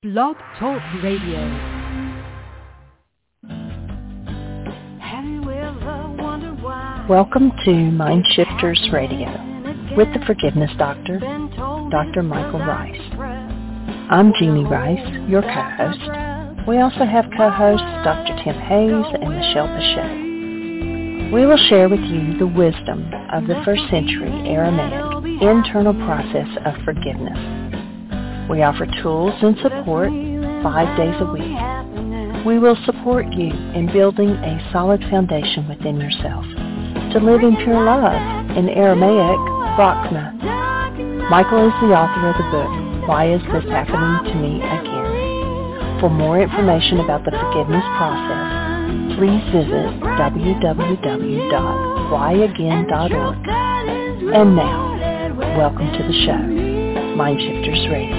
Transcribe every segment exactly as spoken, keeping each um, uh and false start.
Blog Talk Radio. Welcome to Mind Shifters Radio with the Forgiveness Doctor, Doctor Michael Rice. I'm Jeannie Rice, your co-host. We also have co-hosts Doctor Tim Hayes and Michelle Pacheco. We will share with you the wisdom of the first century Aramaic internal process of forgiveness. We offer tools and support five days a week. We will support you in building a solid foundation within yourself to live in pure love, in Aramaic, Rachma. Michael is the author of the book, Why Is This Happening to Me Again? For more information about the forgiveness process, please visit w w w dot why again dot org. And now, welcome to the show, Mind Shifters Radio.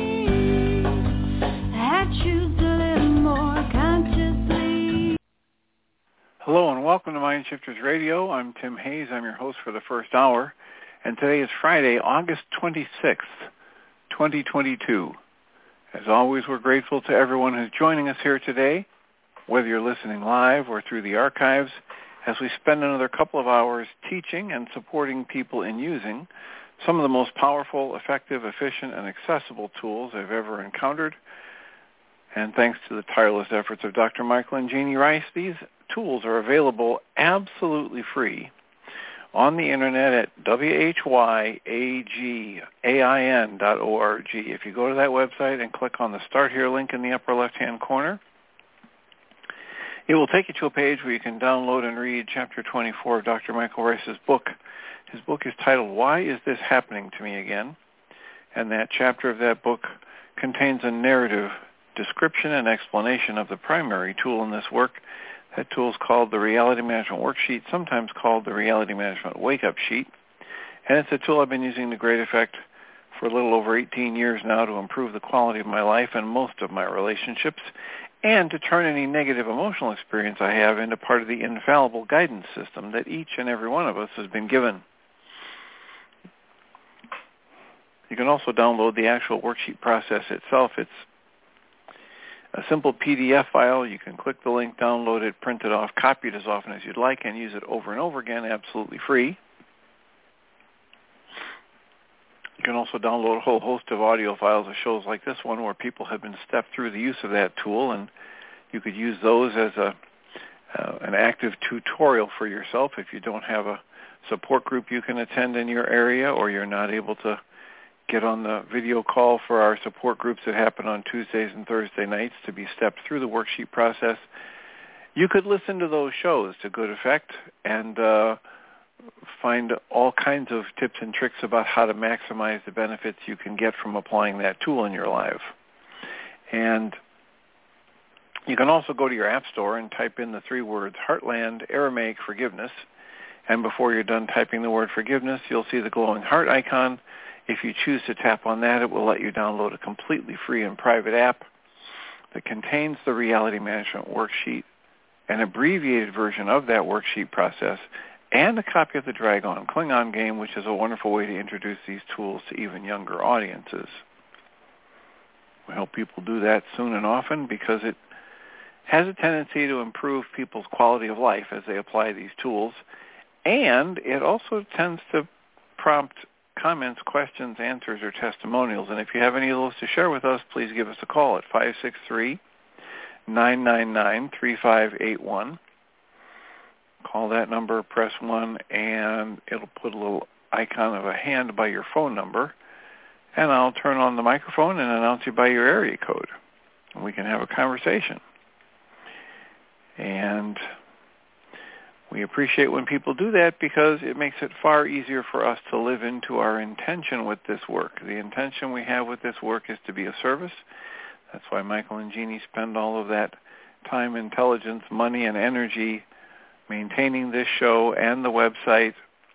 Hello and welcome to Mind Shifters Radio. I'm Tim Hayes. I'm your host for the first hour. And today is Friday, August twenty-sixth, twenty twenty-two. As always, we're grateful to everyone who's joining us here today, whether you're listening live or through the archives, as we spend another couple of hours teaching and supporting people in using some of the most powerful, effective, efficient, and accessible tools I've ever encountered. And thanks to the tireless efforts of Doctor Michael and Jeannie Rice, these tools are available absolutely free on the internet at w h y a g a i n dot org. If you go to that website and click on the Start Here link in the upper left-hand corner, it will take you to a page where you can download and read Chapter twenty-four of Doctor Michael Rice's book. His book is titled, Why Is This Happening to Me Again? And that chapter of that book contains a narrative description and explanation of the primary tool in this work. That tool is called the Reality Management Worksheet, sometimes called the Reality Management Wake-Up Sheet. And it's a tool I've been using to great effect for a little over eighteen years now to improve the quality of my life and most of my relationships, and to turn any negative emotional experience I have into part of the infallible guidance system that each and every one of us has been given. You can also download the actual worksheet process itself. It's a simple P D F file. You can click the link, download it, print it off, copy it as often as you'd like, and use it over and over again absolutely free. You can also download a whole host of audio files of shows like this one where people have been stepped through the use of that tool, and you could use those as a uh, an active tutorial for yourself if you don't have a support group you can attend in your area, or you're not able to get on the video call for our support groups that happen on Tuesdays and Thursday nights to be stepped through the worksheet process. You could listen to those shows to good effect and uh, find all kinds of tips and tricks about how to maximize the benefits you can get from applying that tool in your life. And you can also go to your app store and type in the three words Heartland Aramaic Forgiveness. And before you're done typing the word forgiveness, you'll see the glowing heart icon. If you choose to tap on that, it will let you download a completely free and private app that contains the Reality Management Worksheet, an abbreviated version of that worksheet process, and a copy of the Dragon Klingon game, which is a wonderful way to introduce these tools to even younger audiences. We hope people do that soon and often because it has a tendency to improve people's quality of life as they apply these tools, and it also tends to prompt comments, questions, answers, or testimonials. And if you have any of those to share with us, please give us a call at five six three, nine nine nine, three five eight one. Call that number, press one, and it'll put a little icon of a hand by your phone number, and I'll turn on the microphone and announce you by your area code, and we can have a conversation. And we appreciate when people do that because it makes it far easier for us to live into our intention with this work. The intention we have with this work is to be of service. That's why Michael and Jeannie spend all of that time, intelligence, money, and energy maintaining this show and the website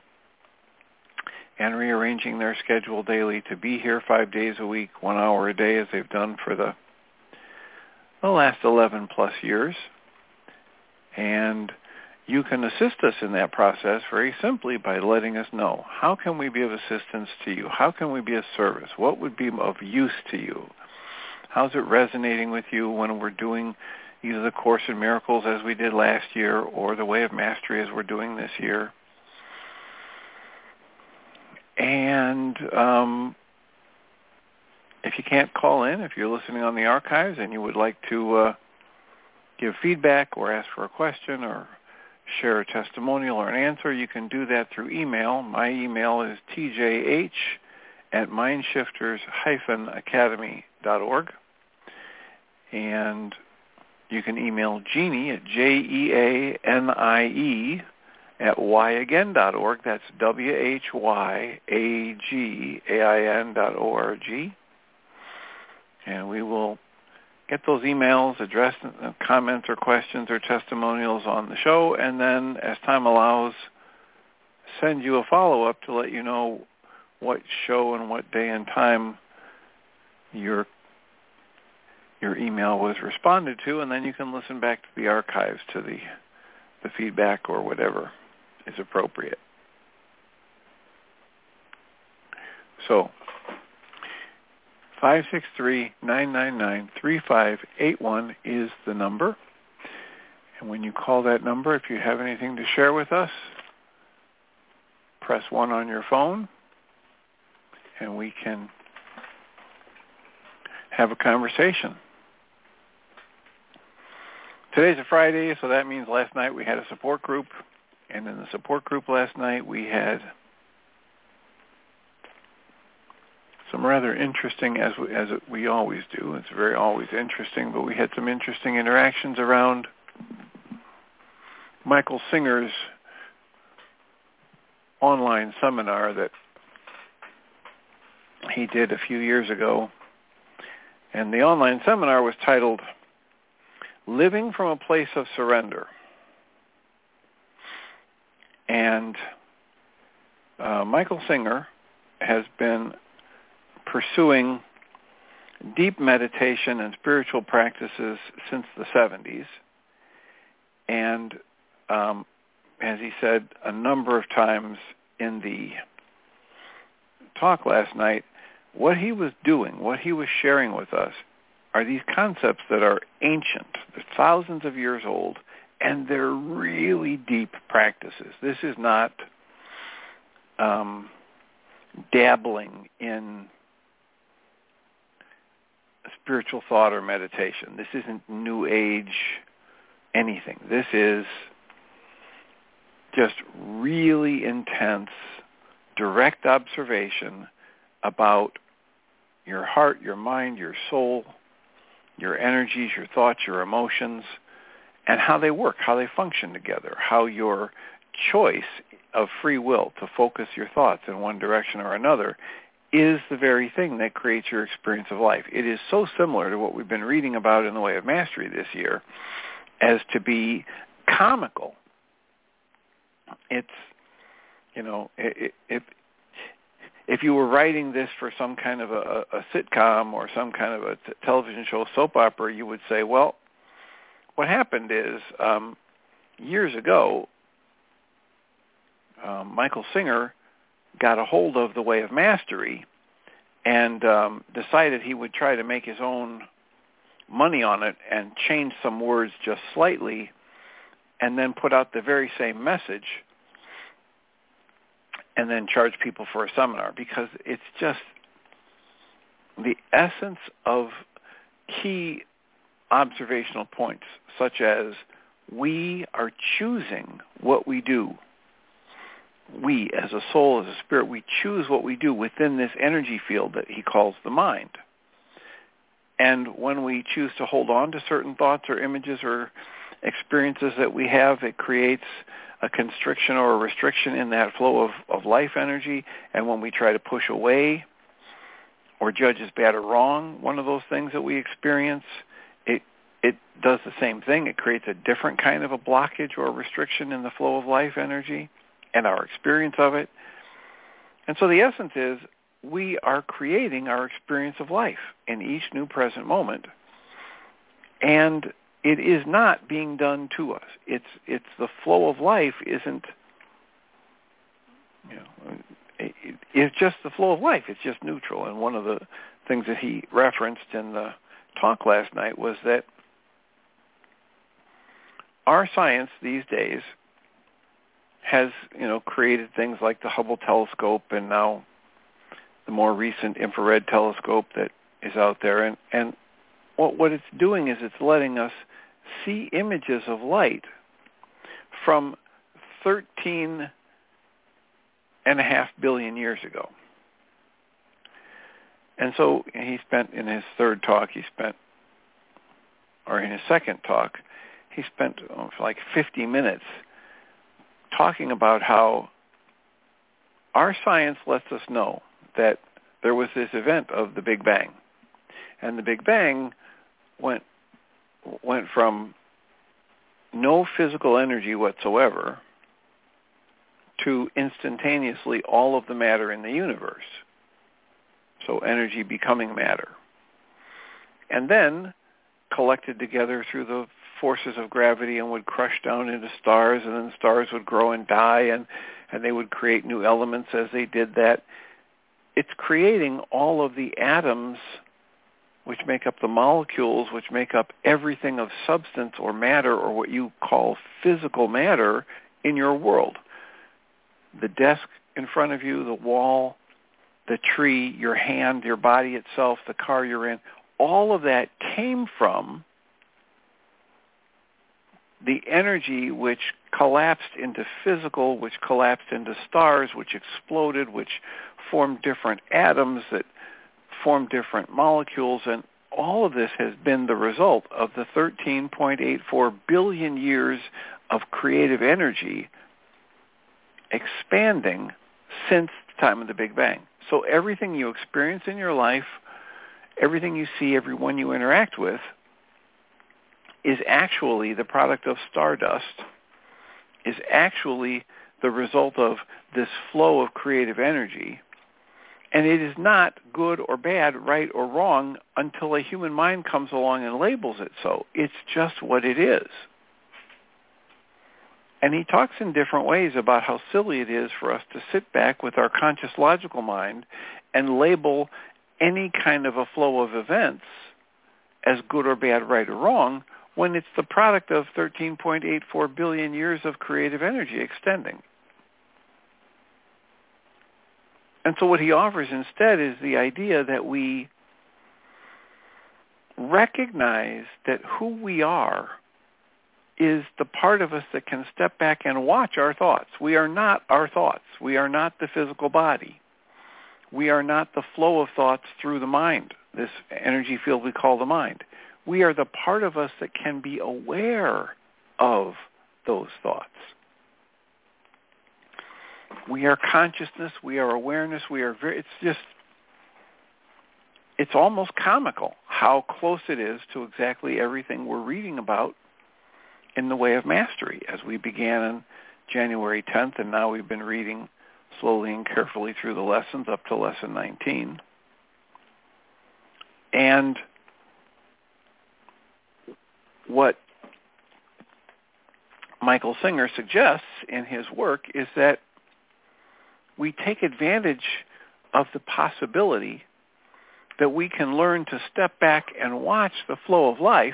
and rearranging their schedule daily to be here five days a week, one hour a day, as they've done for the, the last eleven plus years. And you can assist us in that process very simply by letting us know, how can we be of assistance to you? How can we be of service? What would be of use to you? How's it resonating with you when we're doing either the Course in Miracles as we did last year or the Way of Mastery as we're doing this year? And um, if you can't call in, if you're listening on the archives and you would like to uh, give feedback or ask for a question or share a testimonial or an answer, you can do that through email. My email is t j h at mindshifters dash academy dot org. And you can email Jeanie at J E A N I E at why again dot org. That's W H Y A G A I N dot O R G. And we will get those emails, address comments or questions or testimonials on the show, and then as time allows, send you a follow-up to let you know what show and what day and time your your email was responded to, and then you can listen back to the archives to the the feedback or whatever is appropriate. So, five six three, nine nine nine, three five eight one is the number. And when you call that number, if you have anything to share with us, press one on your phone, and we can have a conversation. Today's a Friday, so that means last night we had a support group, and in the support group last night we had some rather interesting, as we, as we always do, it's very always interesting, but we had some interesting interactions around Michael Singer's online seminar that he did a few years ago. And the online seminar was titled Living from a Place of Surrender. And uh, Michael Singer has been pursuing deep meditation and spiritual practices since the seventies. And um, as he said a number of times in the talk last night, what he was doing, what he was sharing with us, are these concepts that are ancient. They're thousands of years old, and they're really deep practices. This is not um, dabbling in spiritual thought or meditation. This isn't New Age anything. This is just really intense, direct observation about your heart, your mind, your soul, your energies, your thoughts, your emotions, and how they work, how they function together, how your choice of free will to focus your thoughts in one direction or another is the very thing that creates your experience of life. It is so similar to what we've been reading about in the Way of Mastery this year as to be comical. It's, you know, it, it, if you were writing this for some kind of a, a sitcom or some kind of a t- television show, soap opera, you would say, well, what happened is um, years ago, um, Michael Singer got a hold of the Way of Mastery and um, decided he would try to make his own money on it and change some words just slightly and then put out the very same message and then charge people for a seminar, because it's just the essence of key observational points, such as we are choosing what we do. We, as a soul, as a spirit, we choose what we do within this energy field that he calls the mind. And when we choose to hold on to certain thoughts or images or experiences that we have, it creates a constriction or a restriction in that flow of, of life energy. And when we try to push away or judge as bad or wrong one of those things that we experience, it it does the same thing. It creates a different kind of a blockage or a restriction in the flow of life energy and our experience of it. And so the essence is we are creating our experience of life in each new present moment. And it is not being done to us. It's it's the flow of life isn't, you know, it, it's just the flow of life. It's just neutral. And one of the things that he referenced in the talk last night was that our science these days has, you know, created things like the Hubble telescope and now the more recent infrared telescope that is out there. And, and what, what it's doing is it's letting us see images of light from thirteen and a half billion years ago. And so he spent, in his third talk, he spent, or in his second talk, he spent oh, like fifty minutes talking about how our science lets us know that there was this event of the Big Bang. And the Big Bang went went from no physical energy whatsoever to instantaneously all of the matter in the universe. So energy becoming matter. And then collected together through the forces of gravity and would crush down into stars, and then stars would grow and die, and, and they would create new elements as they did that. It's creating all of the atoms which make up the molecules, which make up everything of substance or matter, or what you call physical matter in your world. The desk in front of you, the wall, the tree, your hand, your body itself, the car you're in, all of that came from the energy which collapsed into physical, which collapsed into stars, which exploded, which formed different atoms that formed different molecules, and all of this has been the result of the thirteen point eight four billion years of creative energy expanding since the time of the Big Bang. So everything you experience in your life, everything you see, everyone you interact with, is actually the product of stardust, is actually the result of this flow of creative energy. And it is not good or bad, right or wrong, until a human mind comes along and labels it so. It's just what it is. And he talks in different ways about how silly it is for us to sit back with our conscious logical mind and label any kind of a flow of events as good or bad, right or wrong, when it's the product of thirteen point eight four billion years of creative energy extending. And so what he offers instead is the idea that we recognize that who we are is the part of us that can step back and watch our thoughts. We are not our thoughts. We are not the physical body. We are not the flow of thoughts through the mind, this energy field we call the mind. We are the part of us that can be aware of those thoughts. We are consciousness. We are awareness. We are very, it's just, it's almost comical how close it is to exactly everything we're reading about in the way of mastery, as we began on January tenth, and now we've been reading slowly and carefully through the lessons up to lesson nineteen. And what Michael Singer suggests in his work is that we take advantage of the possibility that we can learn to step back and watch the flow of life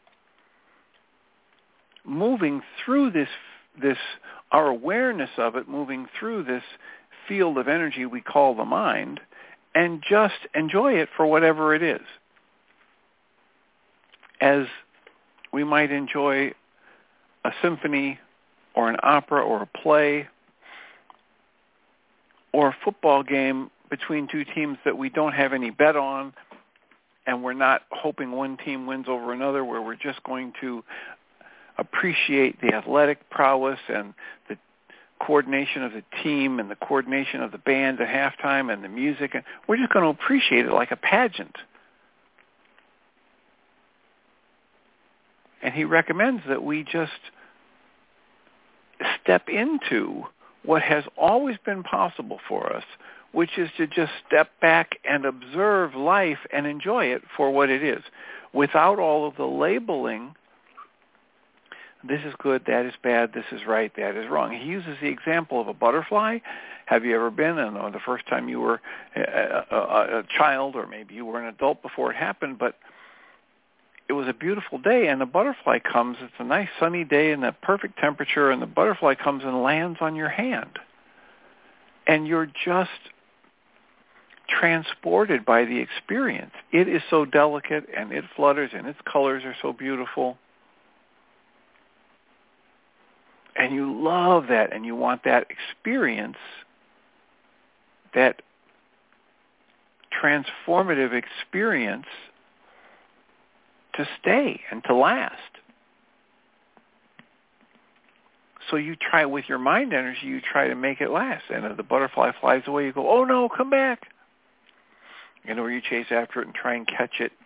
moving through this, this, our awareness of it moving through this field of energy we call the mind, and just enjoy it for whatever it is. As we might enjoy a symphony or an opera or a play or a football game between two teams that we don't have any bet on, and we're not hoping one team wins over another, where we're just going to appreciate the athletic prowess and the coordination of the team and the coordination of the band at halftime and the music. And we're just going to appreciate it like a pageant. And he recommends that we just step into what has always been possible for us, which is to just step back and observe life and enjoy it for what it is, without all of the labeling. This is good, that is bad, this is right, that is wrong. He uses the example of a butterfly. Have you ever been, and the first time you were a, a, a child, or maybe you were an adult before it happened, but was a beautiful day, and the butterfly comes. It's a nice sunny day and the perfect temperature, and the butterfly comes and lands on your hand. And you're just transported by the experience. It is so delicate, and it flutters, and its colors are so beautiful. And you love that, and you want that experience, that transformative experience, to stay and to last. So you try with your mind energy, you try to make it last. And if the butterfly flies away, you go, oh no, come back. You know, or you chase after it and try and catch it.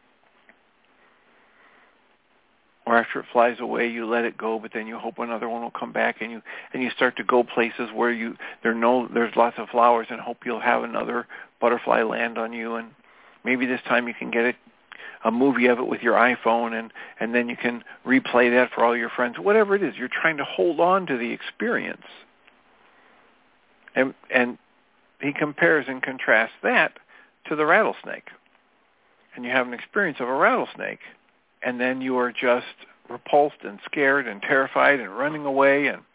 Or after it flies away, you let it go, but then you hope another one will come back, and you and you start to go places where you there no there's lots of flowers, and hope you'll have another butterfly land on you, and maybe this time you can get it, a movie of it with your iPhone, and, and then you can replay that for all your friends. Whatever it is, you're trying to hold on to the experience. And and he compares and contrasts that to the rattlesnake. And you have an experience of a rattlesnake, and then you are just repulsed and scared and terrified and running away. And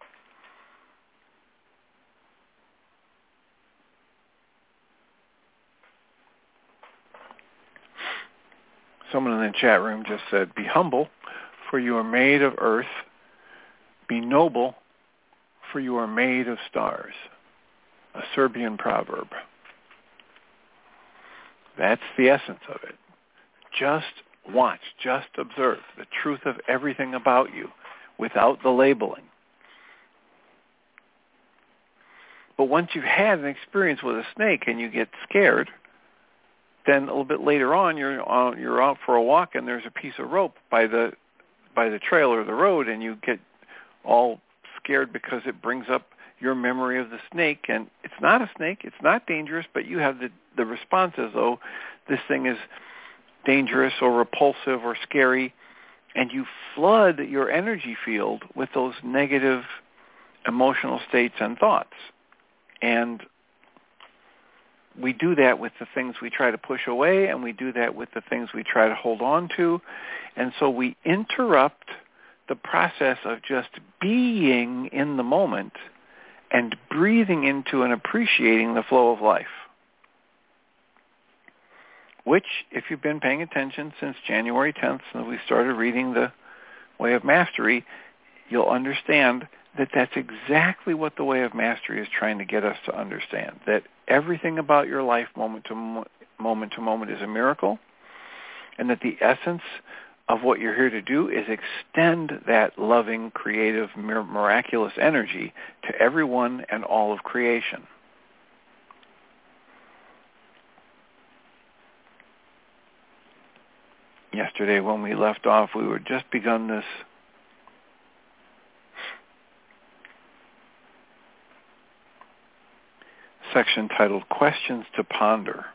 someone in the chat room just said, be humble, for you are made of earth. Be noble, for you are made of stars. A Serbian proverb. That's the essence of it. Just watch, just observe the truth of everything about you without the labeling. But once you've had an experience with a snake and you get scared, then a little bit later on you're on, you're out for a walk and there's a piece of rope by the by the trail or the road, and you get all scared because it brings up your memory of the snake, and it's not a snake, it's not dangerous, but you have the, the response as though this thing is dangerous or repulsive or scary, and you flood your energy field with those negative emotional states and thoughts. And we do that with the things we try to push away, and we do that with the things we try to hold on to. And so we interrupt the process of just being in the moment and breathing into and appreciating the flow of life, which, if you've been paying attention since January tenth, since we started reading The Way of Mastery, you'll understand that that's exactly what The Way of Mastery is trying to get us to understand, that everything about your life moment to mo- moment to moment is a miracle, and that the essence of what you're here to do is extend that loving, creative, mir- miraculous energy to everyone and all of creation. Yesterday when we left off, we were just begun this section titled Questions to Ponder.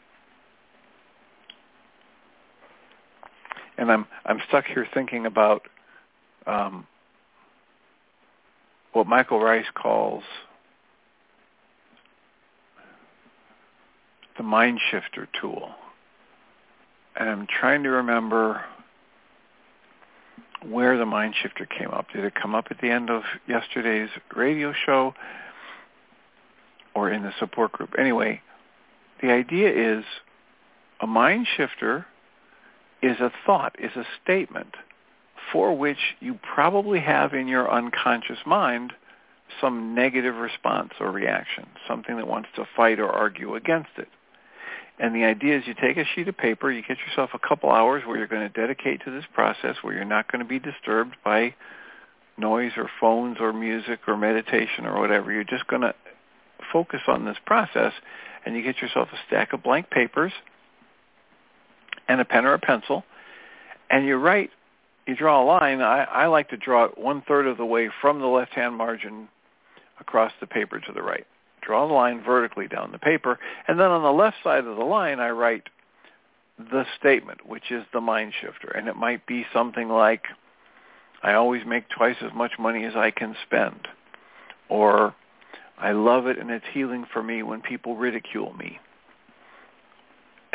And I'm I'm stuck here thinking about um, what Michael Rice calls the mind shifter tool. And I'm trying to remember where the mind shifter came up. Did it come up at the end of yesterday's radio show or in the support group? Anyway, the idea is a mind shifter is a thought, is a statement for which you probably have in your unconscious mind some negative response or reaction, something that wants to fight or argue against it. And the idea is you take a sheet of paper, you get yourself a couple hours where you're going to dedicate to this process, where you're not going to be disturbed by noise or phones or music or meditation or whatever. You're just going to focus on this process, and you get yourself a stack of blank papers and a pen or a pencil, and you write, you draw a line. I, I like to draw it one-third of the way from the left-hand margin across the paper to the right. Draw the line vertically down the paper, and then on the left side of the line, I write the statement, which is the mind shifter. And it might be something like, I always make twice as much money as I can spend, or I love it and it's healing for me when people ridicule me, et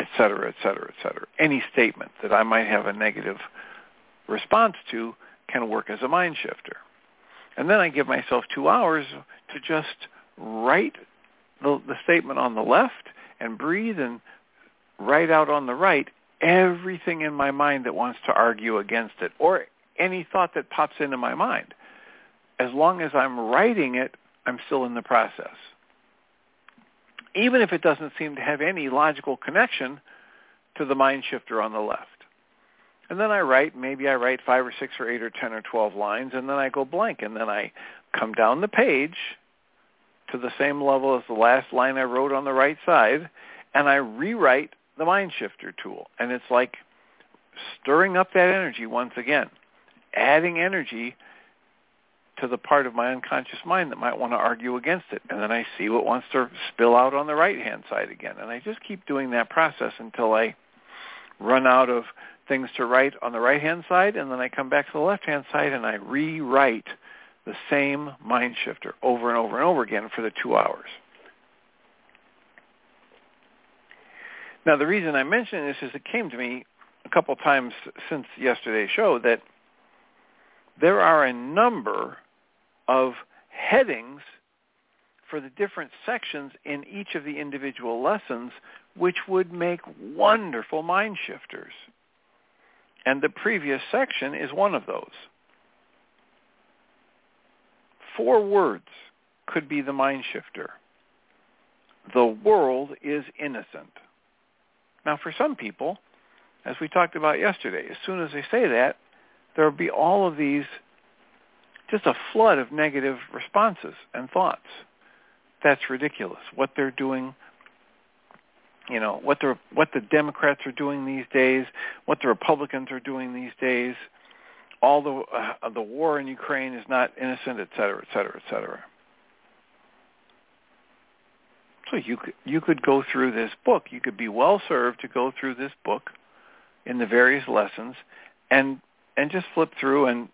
cetera, et cetera, et cetera. Any statement that I might have a negative response to can work as a mind shifter. And then I give myself two hours to just write the, the statement on the left and breathe and write out on the right everything in my mind that wants to argue against it, or any thought that pops into my mind. As long as I'm writing it, I'm still in the process. Even if it doesn't seem to have any logical connection to the mind shifter on the left. And then I write, maybe I write five or six or eight or ten or twelve lines, and then I go blank, and then I come down the page to the same level as the last line I wrote on the right side, and I rewrite the mind shifter tool. And it's like stirring up that energy once again, adding energy to the part of my unconscious mind that might want to argue against it. And then I see what wants to spill out on the right-hand side again. And I just keep doing that process until I run out of things to write on the right-hand side, and then I come back to the left-hand side and I rewrite the same mind shifter over and over and over again for the two hours. Now, the reason I'm mentioning this is it came to me a couple times since yesterday's show that there are a number of headings for the different sections in each of the individual lessons which would make wonderful mind shifters. And the previous section is one of those. Four words could be the mind shifter. The world is innocent. Now, for some people, as we talked about yesterday, as soon as they say that, there will be all of these, just a flood of negative responses and thoughts. That's ridiculous. What they're doing, you know, what the what the Democrats are doing these days, what the Republicans are doing these days, all the uh, the war in Ukraine is not innocent, et cetera, et cetera, et cetera. So you could, you could go through this book. You could be well served to go through this book in the various lessons and and just flip through and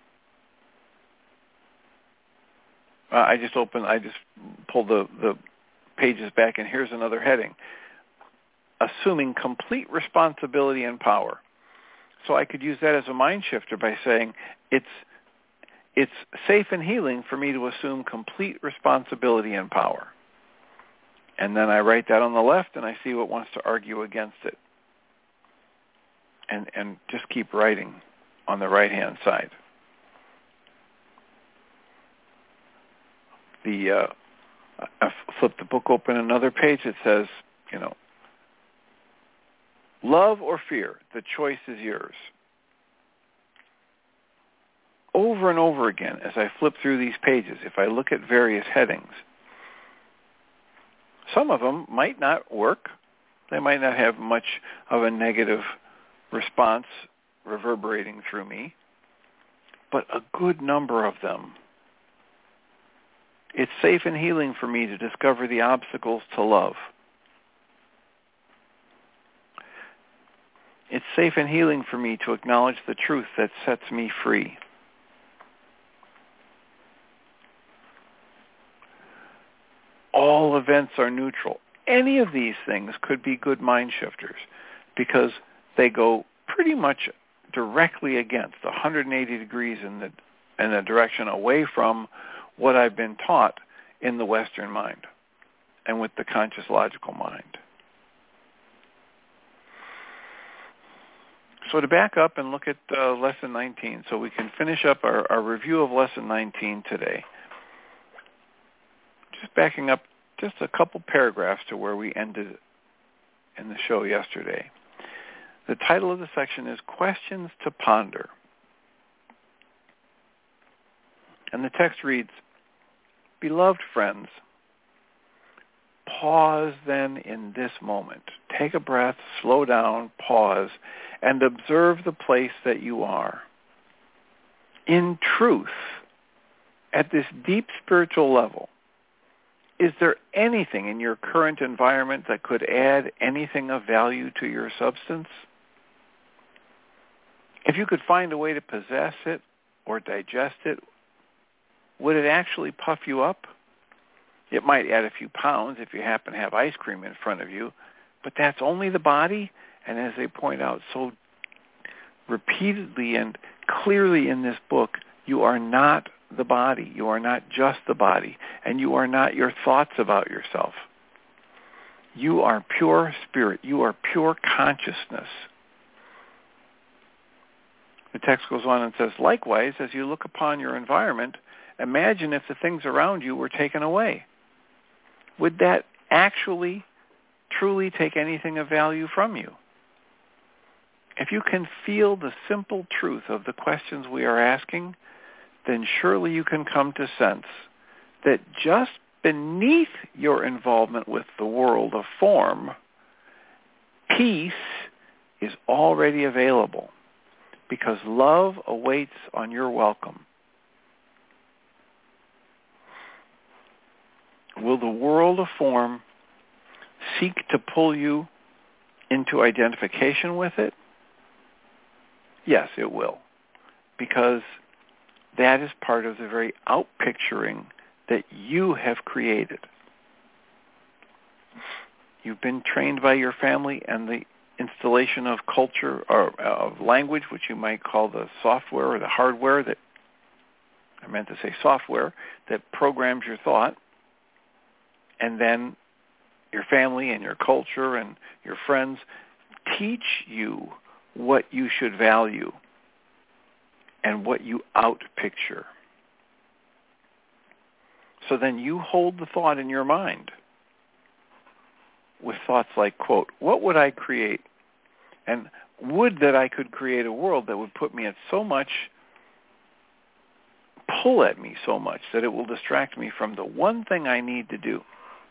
uh, I just opened, I just pulled the, the pages back, and here's another heading. Assuming complete responsibility and power. So I could use that as a mind shifter by saying it's it's safe and healing for me to assume complete responsibility and power. And then I write that on the left, and I see what wants to argue against it. And and just keep writing on the right-hand side. The uh, I flip the book open another page. It says, you know, love or fear, the choice is yours. Over and over again, as I flip through these pages, if I look at various headings, some of them might not work. They might not have much of a negative response reverberating through me, but a good number of them. It's safe and healing for me to discover the obstacles to love. It's safe and healing for me to acknowledge the truth that sets me free. All events are neutral. Any of these things could be good mind shifters because they go pretty much directly against one hundred eighty degrees in the in the direction away from what I've been taught in the Western mind and with the conscious logical mind. So to back up and look at uh, Lesson nineteen, so we can finish up our, our review of Lesson nineteen today. Just backing up just a couple paragraphs to where we ended in the show yesterday. The title of the section is Questions to Ponder. And the text reads, Beloved friends, pause then in this moment. Take a breath, slow down, pause, and observe the place that you are. In truth, at this deep spiritual level, is there anything in your current environment that could add anything of value to your substance? If you could find a way to possess it or digest it, would it actually puff you up? It might add a few pounds if you happen to have ice cream in front of you, But that's only the body, and as they point out so repeatedly and clearly in this book, you are not the body. You are not just the body, and you are not your thoughts about yourself. You are pure spirit. You are pure consciousness. The text goes on and says, likewise, as you look upon your environment, imagine if the things around you were taken away. Would that actually, truly take anything of value from you? If you can feel the simple truth of the questions we are asking, then surely you can come to sense that just beneath your involvement with the world of form, peace is already available, because love awaits on your welcome. Will the world of form seek to pull you into identification with it? Yes, it will, because that is part of the very outpicturing that you have created. You've been trained by your family and the installation of culture or of language, which you might call the software or the hardware that, I meant to say software, that programs your thought. And then your family and your culture and your friends teach you what you should value and what you outpicture. So then you hold the thought in your mind with thoughts like, quote, what would I create? And would that I could create a world that would put me at so much, pull at me so much that it will distract me from the one thing I need to do.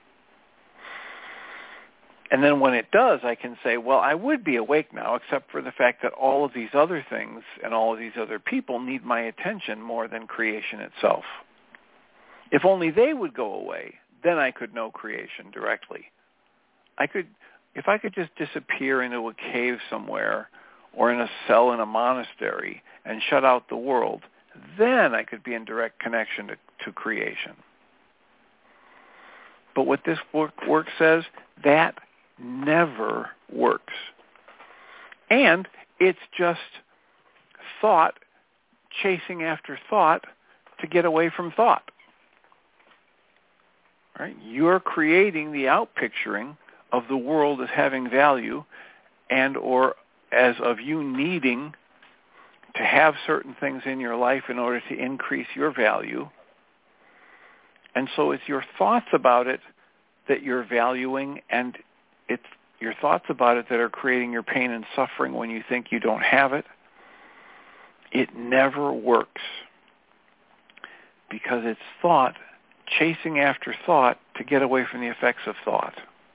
And then when it does, I can say, well, I would be awake now, except for the fact that all of these other things and all of these other people need my attention more than creation itself. If only they would go away, then I could know creation directly. I could, if I could just disappear into a cave somewhere or in a cell in a monastery and shut out the world, then I could be in direct connection to, to creation. But what this work, work says, that never works. And it's just thought chasing after thought to get away from thought. Right? You're creating the outpicturing of the world as having value and or as of you needing to have certain things in your life in order to increase your value. And so it's your thoughts about it that you're valuing, and it's your thoughts about it that are creating your pain and suffering when you think you don't have it. It never works because it's thought chasing after thought to get away from the effects of thought.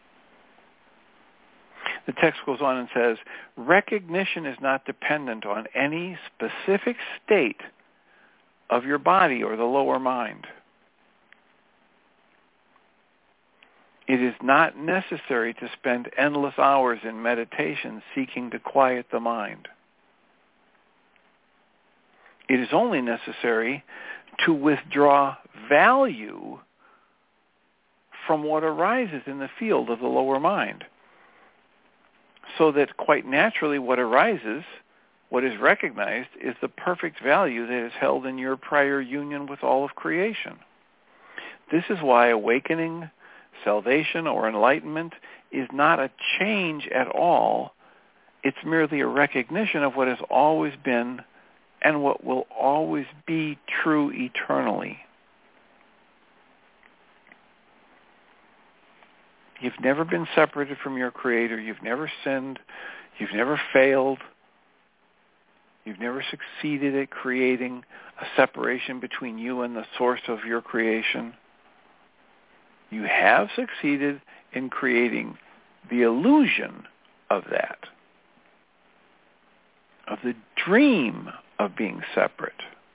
The text goes on and says, recognition is not dependent on any specific state of your body or the lower mind. It is not necessary to spend endless hours in meditation seeking to quiet the mind. It is only necessary to withdraw value from what arises in the field of the lower mind, so that quite naturally what arises, what is recognized, is the perfect value that is held in your prior union with all of creation. This is why awakening, salvation, or enlightenment is not a change at all. It's merely a recognition of what has always been and what will always be true eternally. You've never been separated from your Creator. You've never sinned. You've never failed. You've never succeeded at creating a separation between you and the source of your creation. You have succeeded in creating the illusion of that, of the dream of being separate.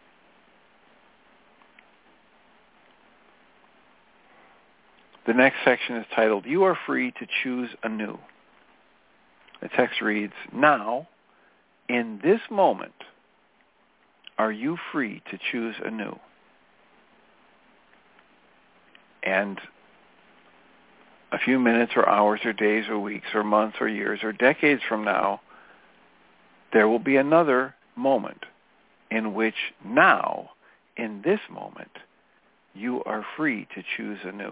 The next section is titled, You Are Free to Choose Anew. The text reads, Now, in this moment, are you free to choose anew? And a few minutes or hours or days or weeks or months or years or decades from now, there will be another moment in which now, in this moment, you are free to choose anew.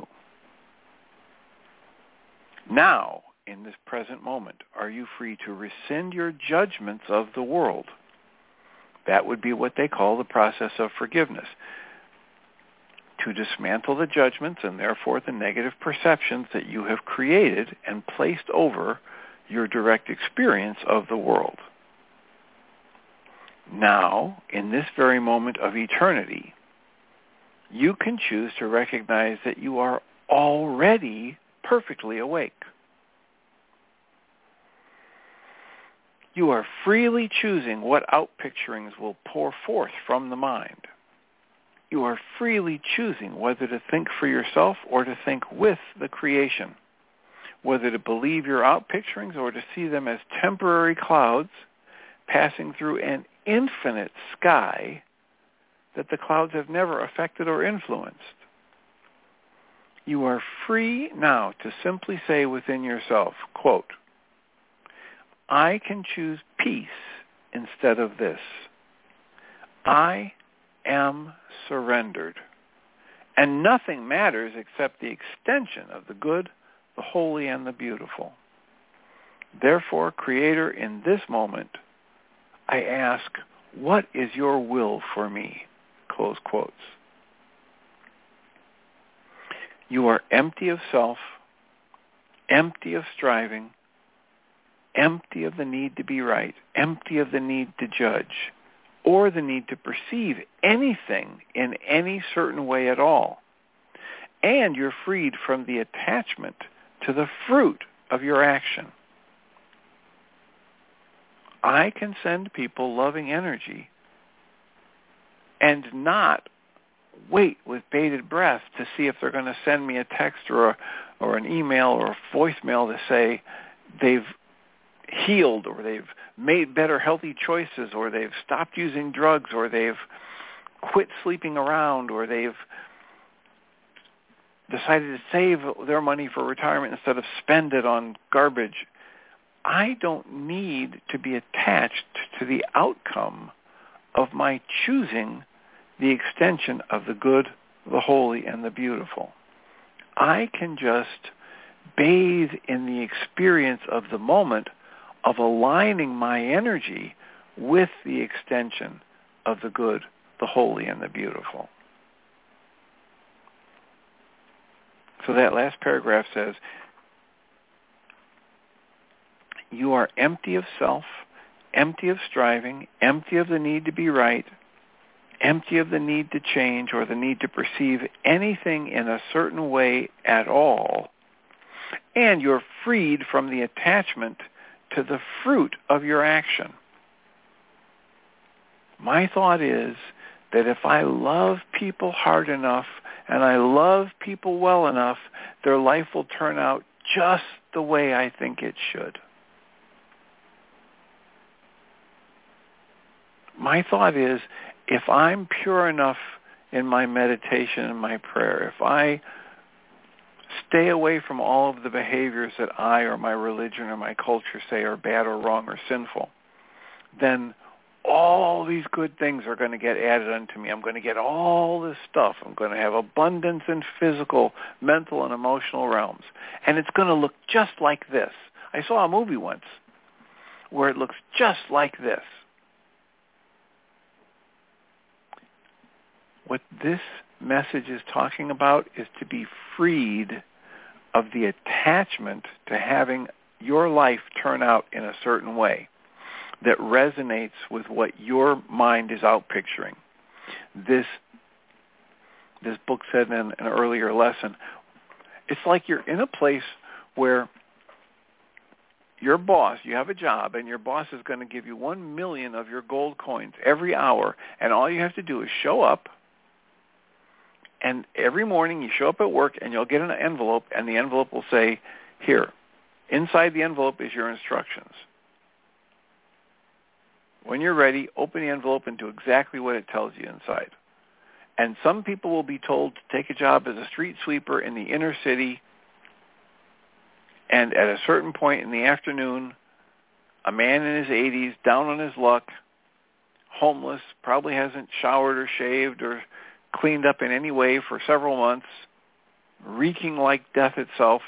Now, in this present moment, are you free to rescind your judgments of the world? That would be what they call the process of forgiveness. To dismantle the judgments and therefore the negative perceptions that you have created and placed over your direct experience of the world. Now, in this very moment of eternity, you can choose to recognize that you are already perfectly awake. You are freely choosing what outpicturings will pour forth from the mind. You are freely choosing whether to think for yourself or to think with the creation, whether to believe your outpicturings or to see them as temporary clouds passing through an infinite sky that the clouds have never affected or influenced. You are free now to simply say within yourself, quote, I can choose peace instead of this. I am surrendered, and nothing matters except the extension of the good, the holy, and the beautiful. Therefore, Creator, in this moment, I ask, what is your will for me? Close quotes. You are empty of self, empty of striving, empty of the need to be right, empty of the need to judge, or the need to perceive anything in any certain way at all. And you're freed from the attachment to the fruit of your action. I can send people loving energy and not wait with bated breath to see if they're going to send me a text or a, or an email or a voicemail to say they've healed or they've made better healthy choices or they've stopped using drugs or they've quit sleeping around or they've decided to save their money for retirement instead of spend it on garbage. I don't need to be attached to the outcome of my choosing the extension of the good, the holy, and the beautiful. I can just bathe in the experience of the moment of aligning my energy with the extension of the good, the holy, and the beautiful. So that last paragraph says, you are empty of self, empty of striving, empty of the need to be right, empty of the need to change or the need to perceive anything in a certain way at all, and you're freed from the attachment to the fruit of your action. My thought is that if I love people hard enough and I love people well enough, their life will turn out just the way I think it should. My thought is, if I'm pure enough in my meditation and my prayer, if I stay away from all of the behaviors that I or my religion or my culture say are bad or wrong or sinful, then all these good things are going to get added unto me. I'm going to get all this stuff. I'm going to have abundance in physical, mental, and emotional realms. And it's going to look just like this. I saw a movie once where it looks just like this. What this message is talking about is to be freed of the attachment to having your life turn out in a certain way that resonates with what your mind is outpicturing. This, this book said in an earlier lesson, it's like you're in a place where your boss, you have a job, and your boss is going to give you one million of your gold coins every hour, and all you have to do is show up. And every morning you show up at work and you'll get an envelope, and the envelope will say, here, inside the envelope is your instructions. When you're ready, open the envelope and do exactly what it tells you inside. And some people will be told to take a job as a street sweeper in the inner city And at a certain point in the afternoon, a man in his eighties, down on his luck, homeless, probably hasn't showered or shaved or cleaned up in any way for several months, reeking like death itself,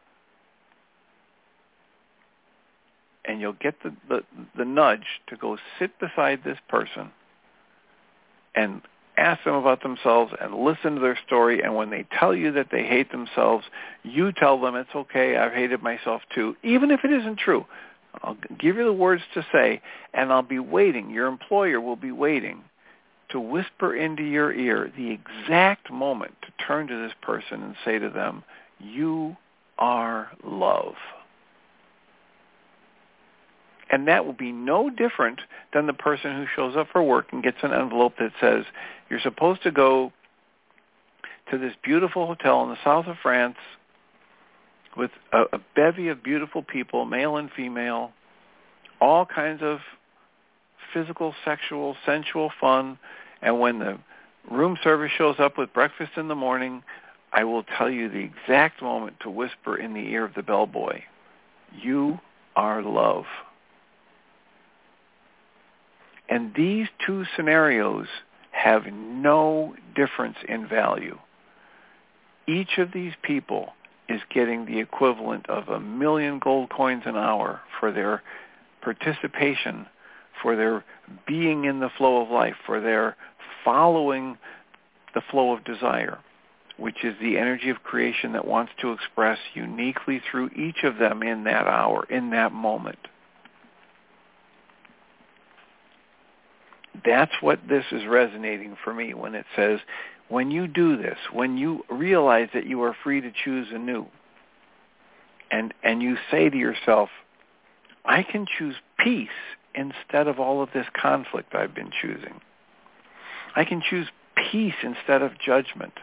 and you'll get the, the, the nudge to go sit beside this person and ask them about themselves and listen to their story. And when they tell you that they hate themselves, you tell them, it's okay, I've hated myself too, even if it isn't true. I'll give you the words to say, and I'll be waiting. Your employer will be waiting to whisper into your ear the exact moment to turn to this person and say to them, you are love. And that will be no different than the person who shows up for work and gets an envelope that says, you're supposed to go to this beautiful hotel in the south of France with a, a bevy of beautiful people, male and female, all kinds of physical, sexual, sensual fun. And when the room service shows up with breakfast in the morning, I will tell you the exact moment to whisper in the ear of the bellboy, you are love. And these two scenarios have no difference in value. Each of these people is getting the equivalent of a million gold coins an hour for their participation, for their being in the flow of life, for their following the flow of desire, which is the energy of creation that wants to express uniquely through each of them in that hour, in that moment. That's what this is resonating for me when it says, when you do this, when you realize that you are free to choose anew, and, and you say to yourself, I can choose peace instead of all of this conflict I've been choosing. I can choose peace instead of judgment.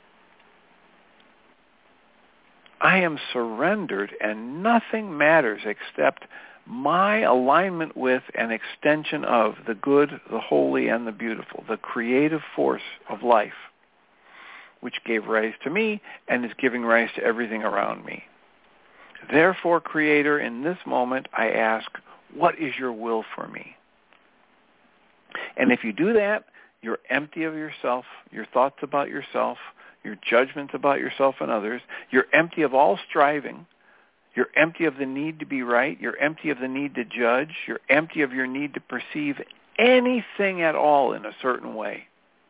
I am surrendered and nothing matters except my alignment with and extension of the good, the holy, and the beautiful, the creative force of life, which gave rise to me and is giving rise to everything around me. Therefore, Creator, in this moment, I ask, what is your will for me? And if you do that, you're empty of yourself, your thoughts about yourself, your judgments about yourself and others. You're empty of all striving. You're empty of the need to be right. You're empty of the need to judge. You're empty of your need to perceive anything at all in a certain way.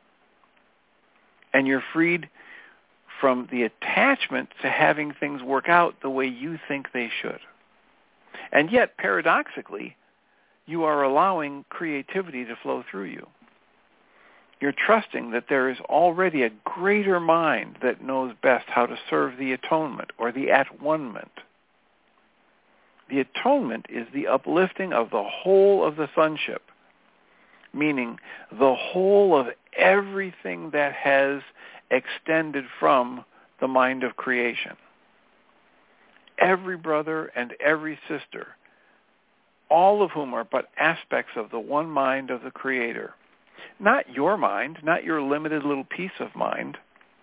And you're freed from the attachment to having things work out the way you think they should. And yet, paradoxically, you are allowing creativity to flow through you. You're trusting that there is already a greater mind that knows best how to serve the atonement or the at-one-ment. The atonement is the uplifting of the whole of the sonship, meaning the whole of everything that has extended from the mind of creation. Every brother and every sister, all of whom are but aspects of the one mind of the Creator. Not your mind, not your limited little piece of mind,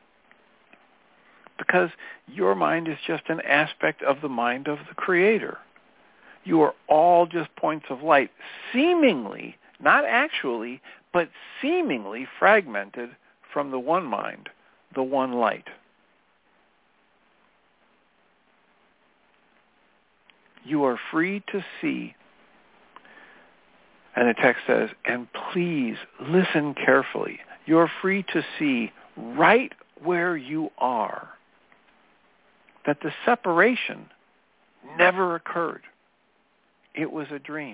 because your mind is just an aspect of the mind of the Creator. You are all just points of light, seemingly, not actually, but seemingly fragmented from the one mind, the one light. You are free to see. And the text says, and please listen carefully. You're free to see right where you are that the separation never occurred. It was a dream.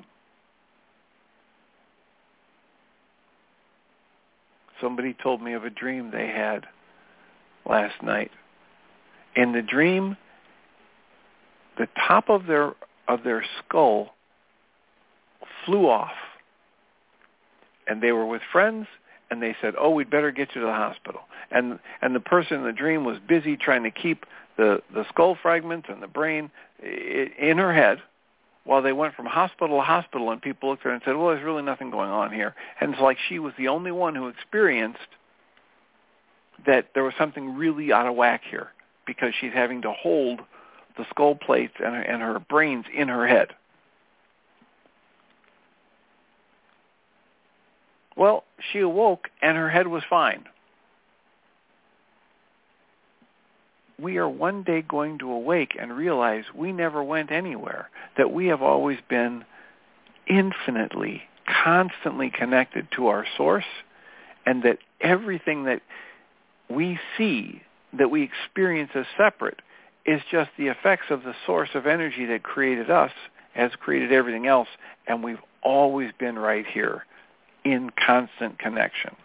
Somebody told me of a dream they had last night. In the dream, the top of their of their skull flew off. And they were with friends, and they said, oh, we'd better get you to the hospital. And and the person in the dream was busy trying to keep the, the skull fragments and the brain in her head while they went from hospital to hospital, and people looked at her and said, well, there's really nothing going on here. And it's like she was the only one who experienced that there was something really out of whack here, because she's having to hold the skull plates and, and her brains in her head. Well, she awoke and her head was fine. We are one day going to awake and realize we never went anywhere, that we have always been infinitely, constantly connected to our source, and that everything that we see, that we experience as separate, is just the effects of the source of energy that created us, has created everything else, and we've always been right here in constant connection.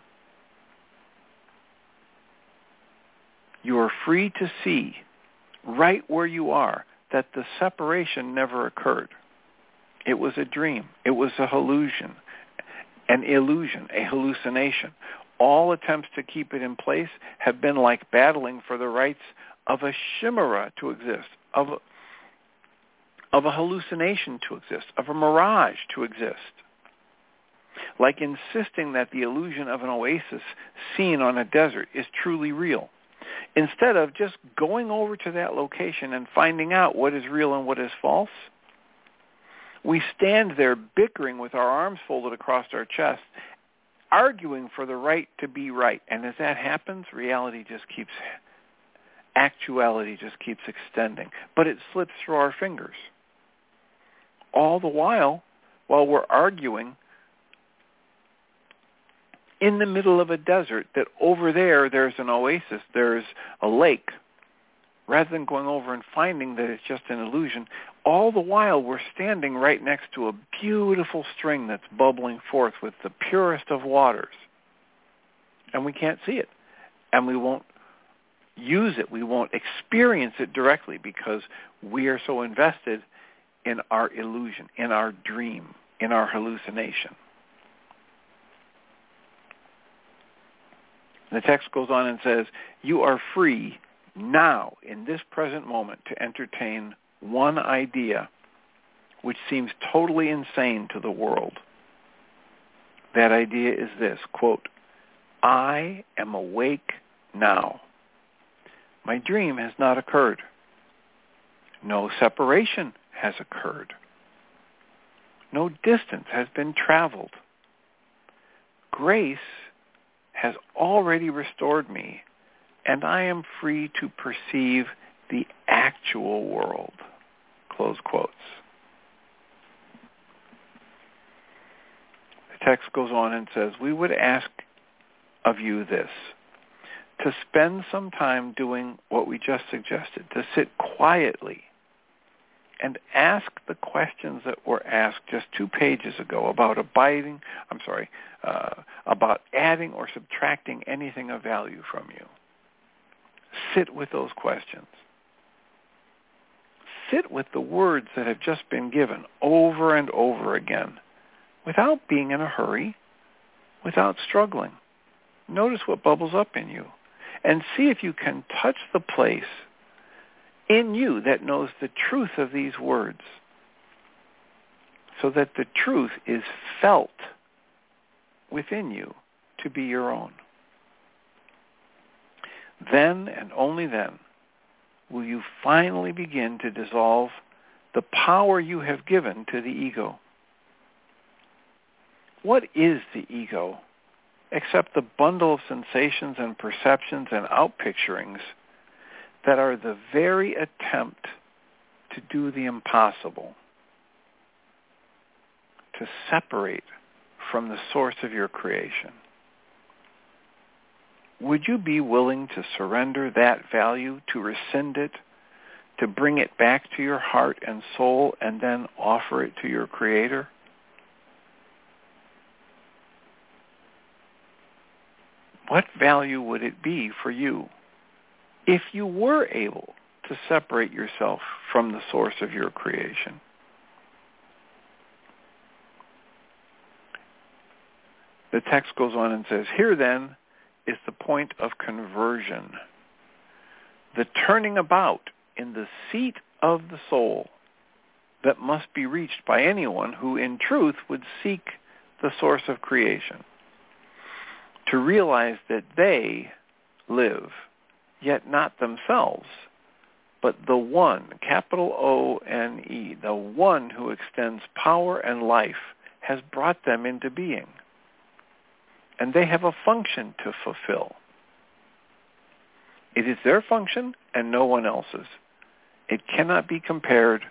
You are free to see right where you are that the separation never occurred. It was a dream. It was a illusion, an illusion, a hallucination. All attempts to keep it in place have been like battling for the rights of a chimera to exist, of a, of a hallucination to exist, of a mirage to exist. Like insisting that the illusion of an oasis seen on a desert is truly real, instead of just going over to that location and finding out what is real and what is false. We stand there bickering with our arms folded across our chest, arguing for the right to be right. And as that happens, reality just keeps, actuality just keeps extending. But it slips through our fingers. All the while, while we're arguing in the middle of a desert, that over there there's an oasis, there's a lake, rather than going over and finding that it's just an illusion, all the while we're standing right next to a beautiful string that's bubbling forth with the purest of waters. And we can't see it. And we won't use it. We won't experience it directly because we are so invested in our illusion, in our dream, in our hallucination. The text goes on and says, you are free now, in this present moment, to entertain one idea which seems totally insane to the world. That idea is this, quote, I am awake now. My dream has not occurred. No separation has occurred. No distance has been traveled. Grace has already restored me, and I am free to perceive the actual world. Close quotes. The text goes on and says, we would ask of you this, to spend some time doing what we just suggested, to sit quietly and ask the questions that were asked just two pages ago about abiding, I'm sorry, uh, about adding or subtracting anything of value from you. Sit with those questions. Sit with the words that have just been given over and over again without being in a hurry, without struggling. Notice what bubbles up in you and see if you can touch the place in you that knows the truth of these words, so that the truth is felt within you to be your own. Then and only then will you finally begin to dissolve the power you have given to the ego. What is the ego except the bundle of sensations and perceptions and outpicturings that are the very attempt to do the impossible, to separate from the source of your creation? Would you be willing to surrender that value, to rescind it, to bring it back to your heart and soul, and then offer it to your Creator? What value would it be for you if you were able to separate yourself from the source of your creation? The text goes on and says, here then is the point of conversion, the turning about in the seat of the soul that must be reached by anyone who in truth would seek the source of creation, to realize that they live, yet not themselves, but the One, capital O N E, the One who extends power and life, has brought them into being. And they have a function to fulfill. It is their function and no one else's. It cannot be compared.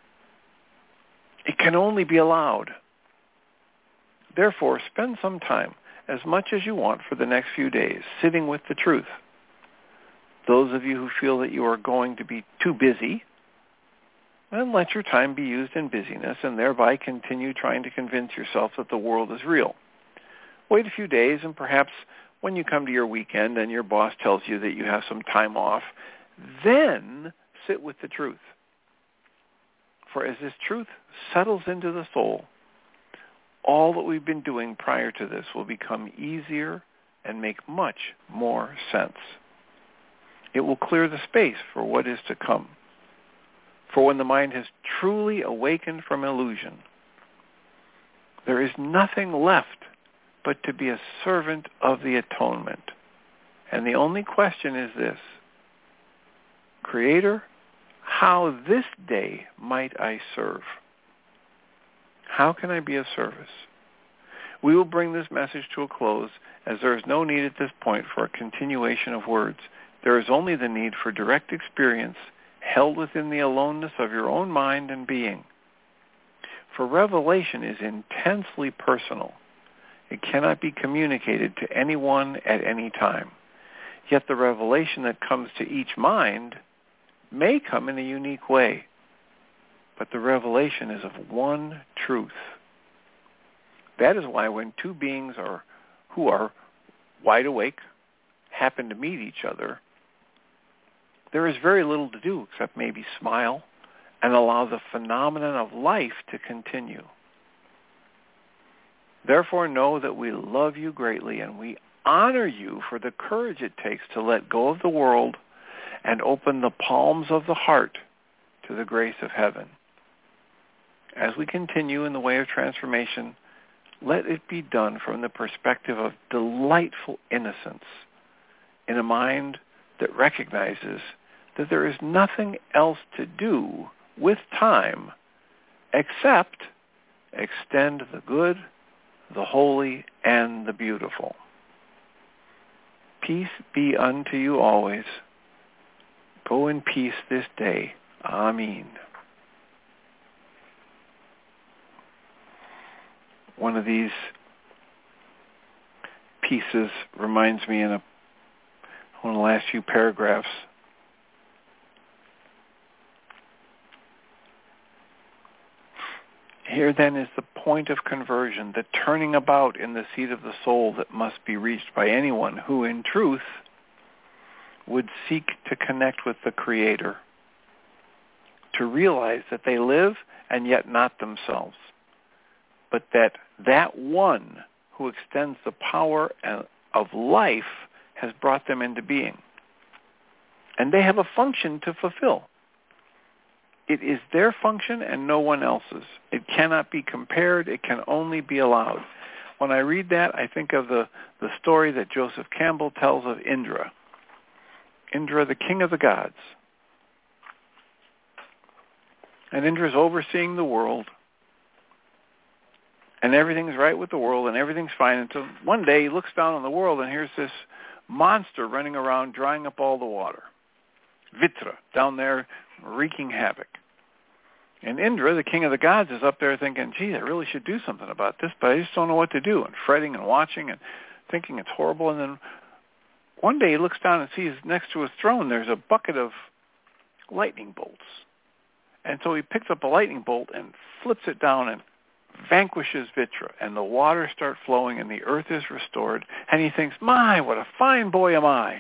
It can only be allowed. Therefore, spend some time, as much as you want for the next few days, sitting with the truth. Those of you who feel that you are going to be too busy, then let your time be used in busyness and thereby continue trying to convince yourself that the world is real. Wait a few days, and perhaps when you come to your weekend and your boss tells you that you have some time off, then sit with the truth. For as this truth settles into the soul, all that we've been doing prior to this will become easier and make much more sense. It will clear the space for what is to come. For when the mind has truly awakened from illusion, there is nothing left but to be a servant of the atonement. And the only question is this: Creator, how this day might I serve? How can I be of service? We will bring this message to a close, as there is no need at this point for a continuation of words. There is only the need for direct experience held within the aloneness of your own mind and being. For revelation is intensely personal. It cannot be communicated to anyone at any time. Yet the revelation that comes to each mind may come in a unique way. But the revelation is of one truth. That is why when two beings are who are wide awake happen to meet each other, there is very little to do except maybe smile and allow the phenomenon of life to continue. Therefore, know that we love you greatly and we honor you for the courage it takes to let go of the world and open the palms of the heart to the grace of heaven. As we continue in the way of transformation, let it be done from the perspective of delightful innocence in a mind that recognizes that there is nothing else to do with time except extend the good, the holy, and the beautiful. Peace be unto you always. Go in peace this day. Amen. One of these pieces reminds me in a, one of the last few paragraphs. Here then is the point of conversion, the turning about in the seat of the soul that must be reached by anyone who in truth would seek to connect with the Creator, to realize that they live and yet not themselves, but that that one who extends the power of life has brought them into being. And they have a function to fulfill. It is their function and no one else's. It cannot be compared. It can only be allowed. When I read that, I think of the, the story that Joseph Campbell tells of Indra. Indra, the king of the gods. And Indra's overseeing the world. And everything's right with the world, and everything's fine until one day he looks down on the world, and here's this monster running around drying up all the water. Vitra, down there wreaking havoc. And Indra, the king of the gods, is up there thinking, gee, I really should do something about this, but I just don't know what to do, and fretting and watching and thinking it's horrible. And then one day he looks down and sees next to his throne there's a bucket of lightning bolts. And so he picks up a lightning bolt and flips it down and vanquishes Vitra, and the waters start flowing and the earth is restored, and he thinks, my, what a fine boy am I.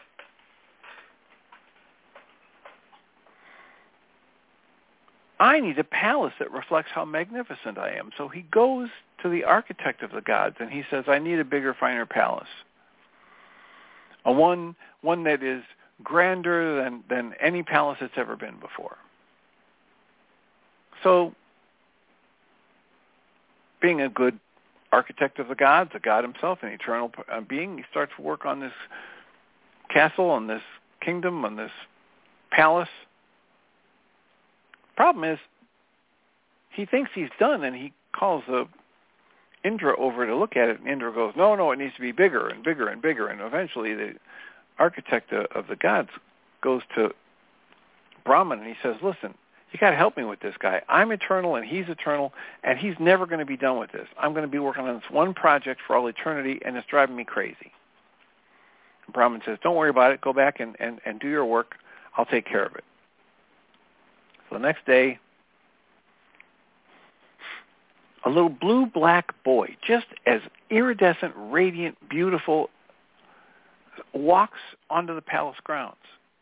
I need a palace that reflects how magnificent I am. So he goes to the architect of the gods and he says, I need a bigger, finer palace. A one, one that is grander than, than any palace that's ever been before. So being a good architect of the gods, a god himself, an eternal being, he starts to work on this castle, on this kingdom, on this palace, Problem is, he thinks he's done, and he calls the Indra over to look at it, and Indra goes, no, no, it needs to be bigger and bigger and bigger. And eventually the architect of the gods goes to Brahman, and he says, listen, you got to help me with this guy. I'm eternal, and he's eternal, and he's never going to be done with this. I'm going to be working on this one project for all eternity, and it's driving me crazy. And Brahman says, don't worry about it. Go back and, and, and do your work. I'll take care of it. So the next day, a little blue-black boy, just as iridescent, radiant, beautiful, walks onto the palace grounds.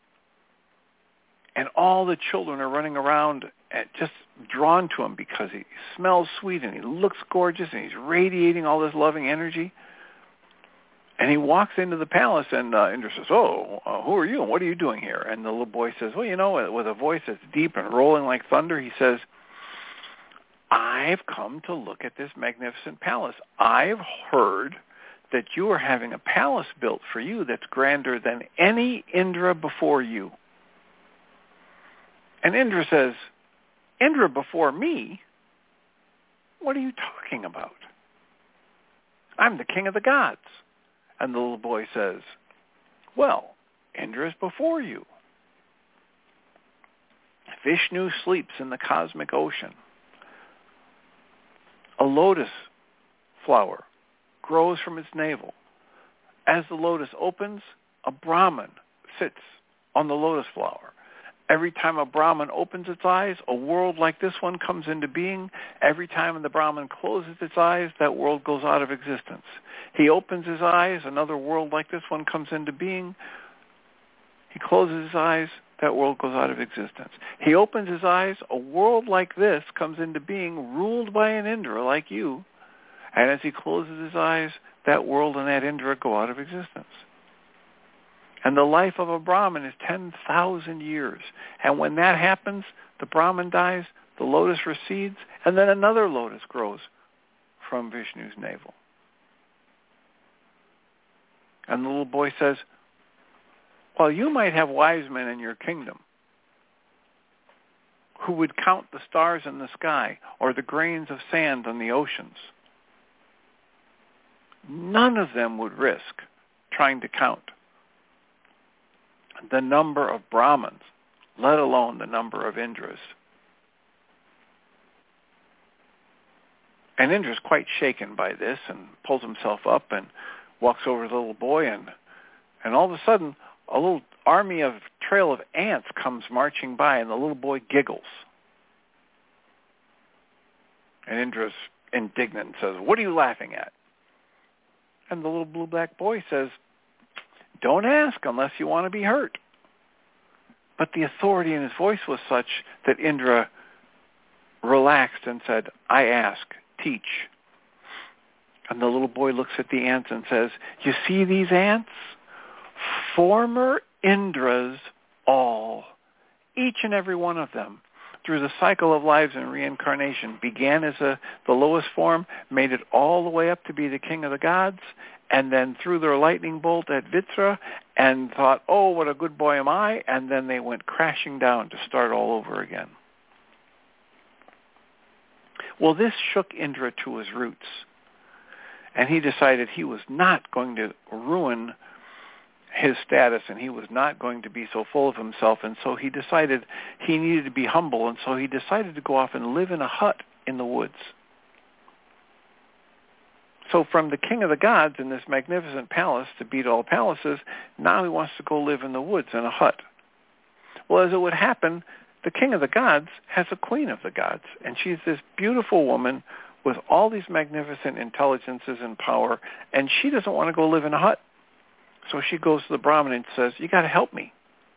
And all the children are running around and just drawn to him because he smells sweet and he looks gorgeous and he's radiating all this loving energy. And he walks into the palace, and uh, Indra says, oh, uh, who are you and what are you doing here? And the little boy says, well, you know, with a voice that's deep and rolling like thunder, he says, I've come to look at this magnificent palace. I've heard that you are having a palace built for you that's grander than any Indra before you. And Indra says, Indra before me? What are you talking about? I'm the king of the gods. And the little boy says, well, Indra is before you. Vishnu sleeps in the cosmic ocean. A lotus flower grows from its navel. As the lotus opens, a Brahman sits on the lotus flower. Every time a Brahman opens its eyes, a world like this one comes into being. Every time the Brahman closes its eyes, that world goes out of existence. He opens his eyes, another world like this one comes into being. He closes his eyes, that world goes out of existence. He opens his eyes, a world like this comes into being, ruled by an Indra like you. And as he closes his eyes, that world and that Indra go out of existence. And the life of a Brahmin is ten thousand years. And when that happens, the Brahmin dies, the lotus recedes, and then another lotus grows from Vishnu's navel. And the little boy says, well, you might have wise men in your kingdom who would count the stars in the sky or the grains of sand on the oceans. None of them would risk trying to count the number of Brahmins, let alone the number of Indras. And Indra's quite shaken by this and pulls himself up and walks over to the little boy, and and all of a sudden a little army of trail of ants comes marching by, and the little boy giggles. And Indra's indignant and says, what are you laughing at? And the little blue-black boy says, don't ask unless you want to be hurt. But the authority in his voice was such that Indra relaxed and said, I ask, teach. And the little boy looks at the ants and says, you see these ants? Former Indras all, each and every one of them, through the cycle of lives and reincarnation, began as a, the lowest form, made it all the way up to be the king of the gods, and then threw their lightning bolt at Vitra and thought, oh, what a good boy am I, and then they went crashing down to start all over again. Well, this shook Indra to his roots, and he decided he was not going to ruin his status, and he was not going to be so full of himself, and so he decided he needed to be humble, and so he decided to go off and live in a hut in the woods. So from the king of the gods in this magnificent palace to beat all palaces, now he wants to go live in the woods in a hut. Well, as it would happen, the king of the gods has a queen of the gods, and she's this beautiful woman with all these magnificent intelligences and power, and she doesn't want to go live in a hut. So she goes to the Brahmin and says, you got to help me.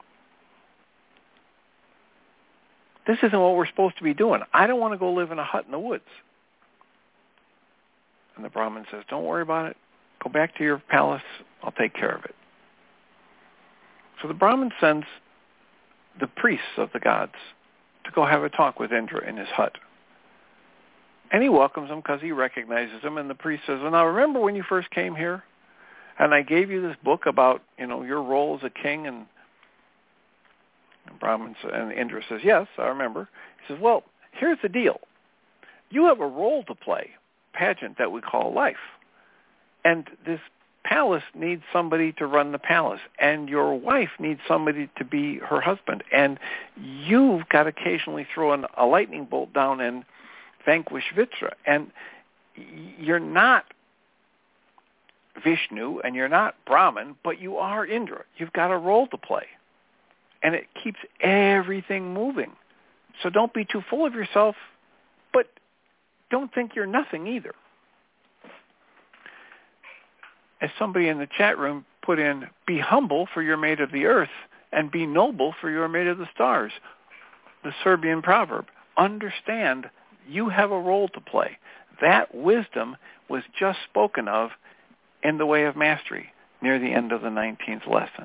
This isn't what we're supposed to be doing. I don't want to go live in a hut in the woods. And the Brahmin says, don't worry about it. Go back to your palace. I'll take care of it. So the Brahmin sends the priests of the gods to go have a talk with Indra in his hut. And he welcomes them because he recognizes him. And the priest says, well, now remember when you first came here? And I gave you this book about, you know, your role as a king, and And Brahman and Indra says, yes, I remember. He says, well, here's the deal. You have a role to play, pageant that we call life. And this palace needs somebody to run the palace, and your wife needs somebody to be her husband. And you've got to occasionally throw in a lightning bolt down and vanquish Vitra. And you're not Vishnu and you're not Brahman, but you are Indra. You've got a role to play. And it keeps everything moving. So don't be too full of yourself, but don't think you're nothing either. As somebody in the chat room put in, be humble for you're made of the earth, and be noble for you're made of the stars. The Serbian proverb. Understand you have a role to play. That wisdom was just spoken of in the Way of Mastery near the end of the nineteenth lesson.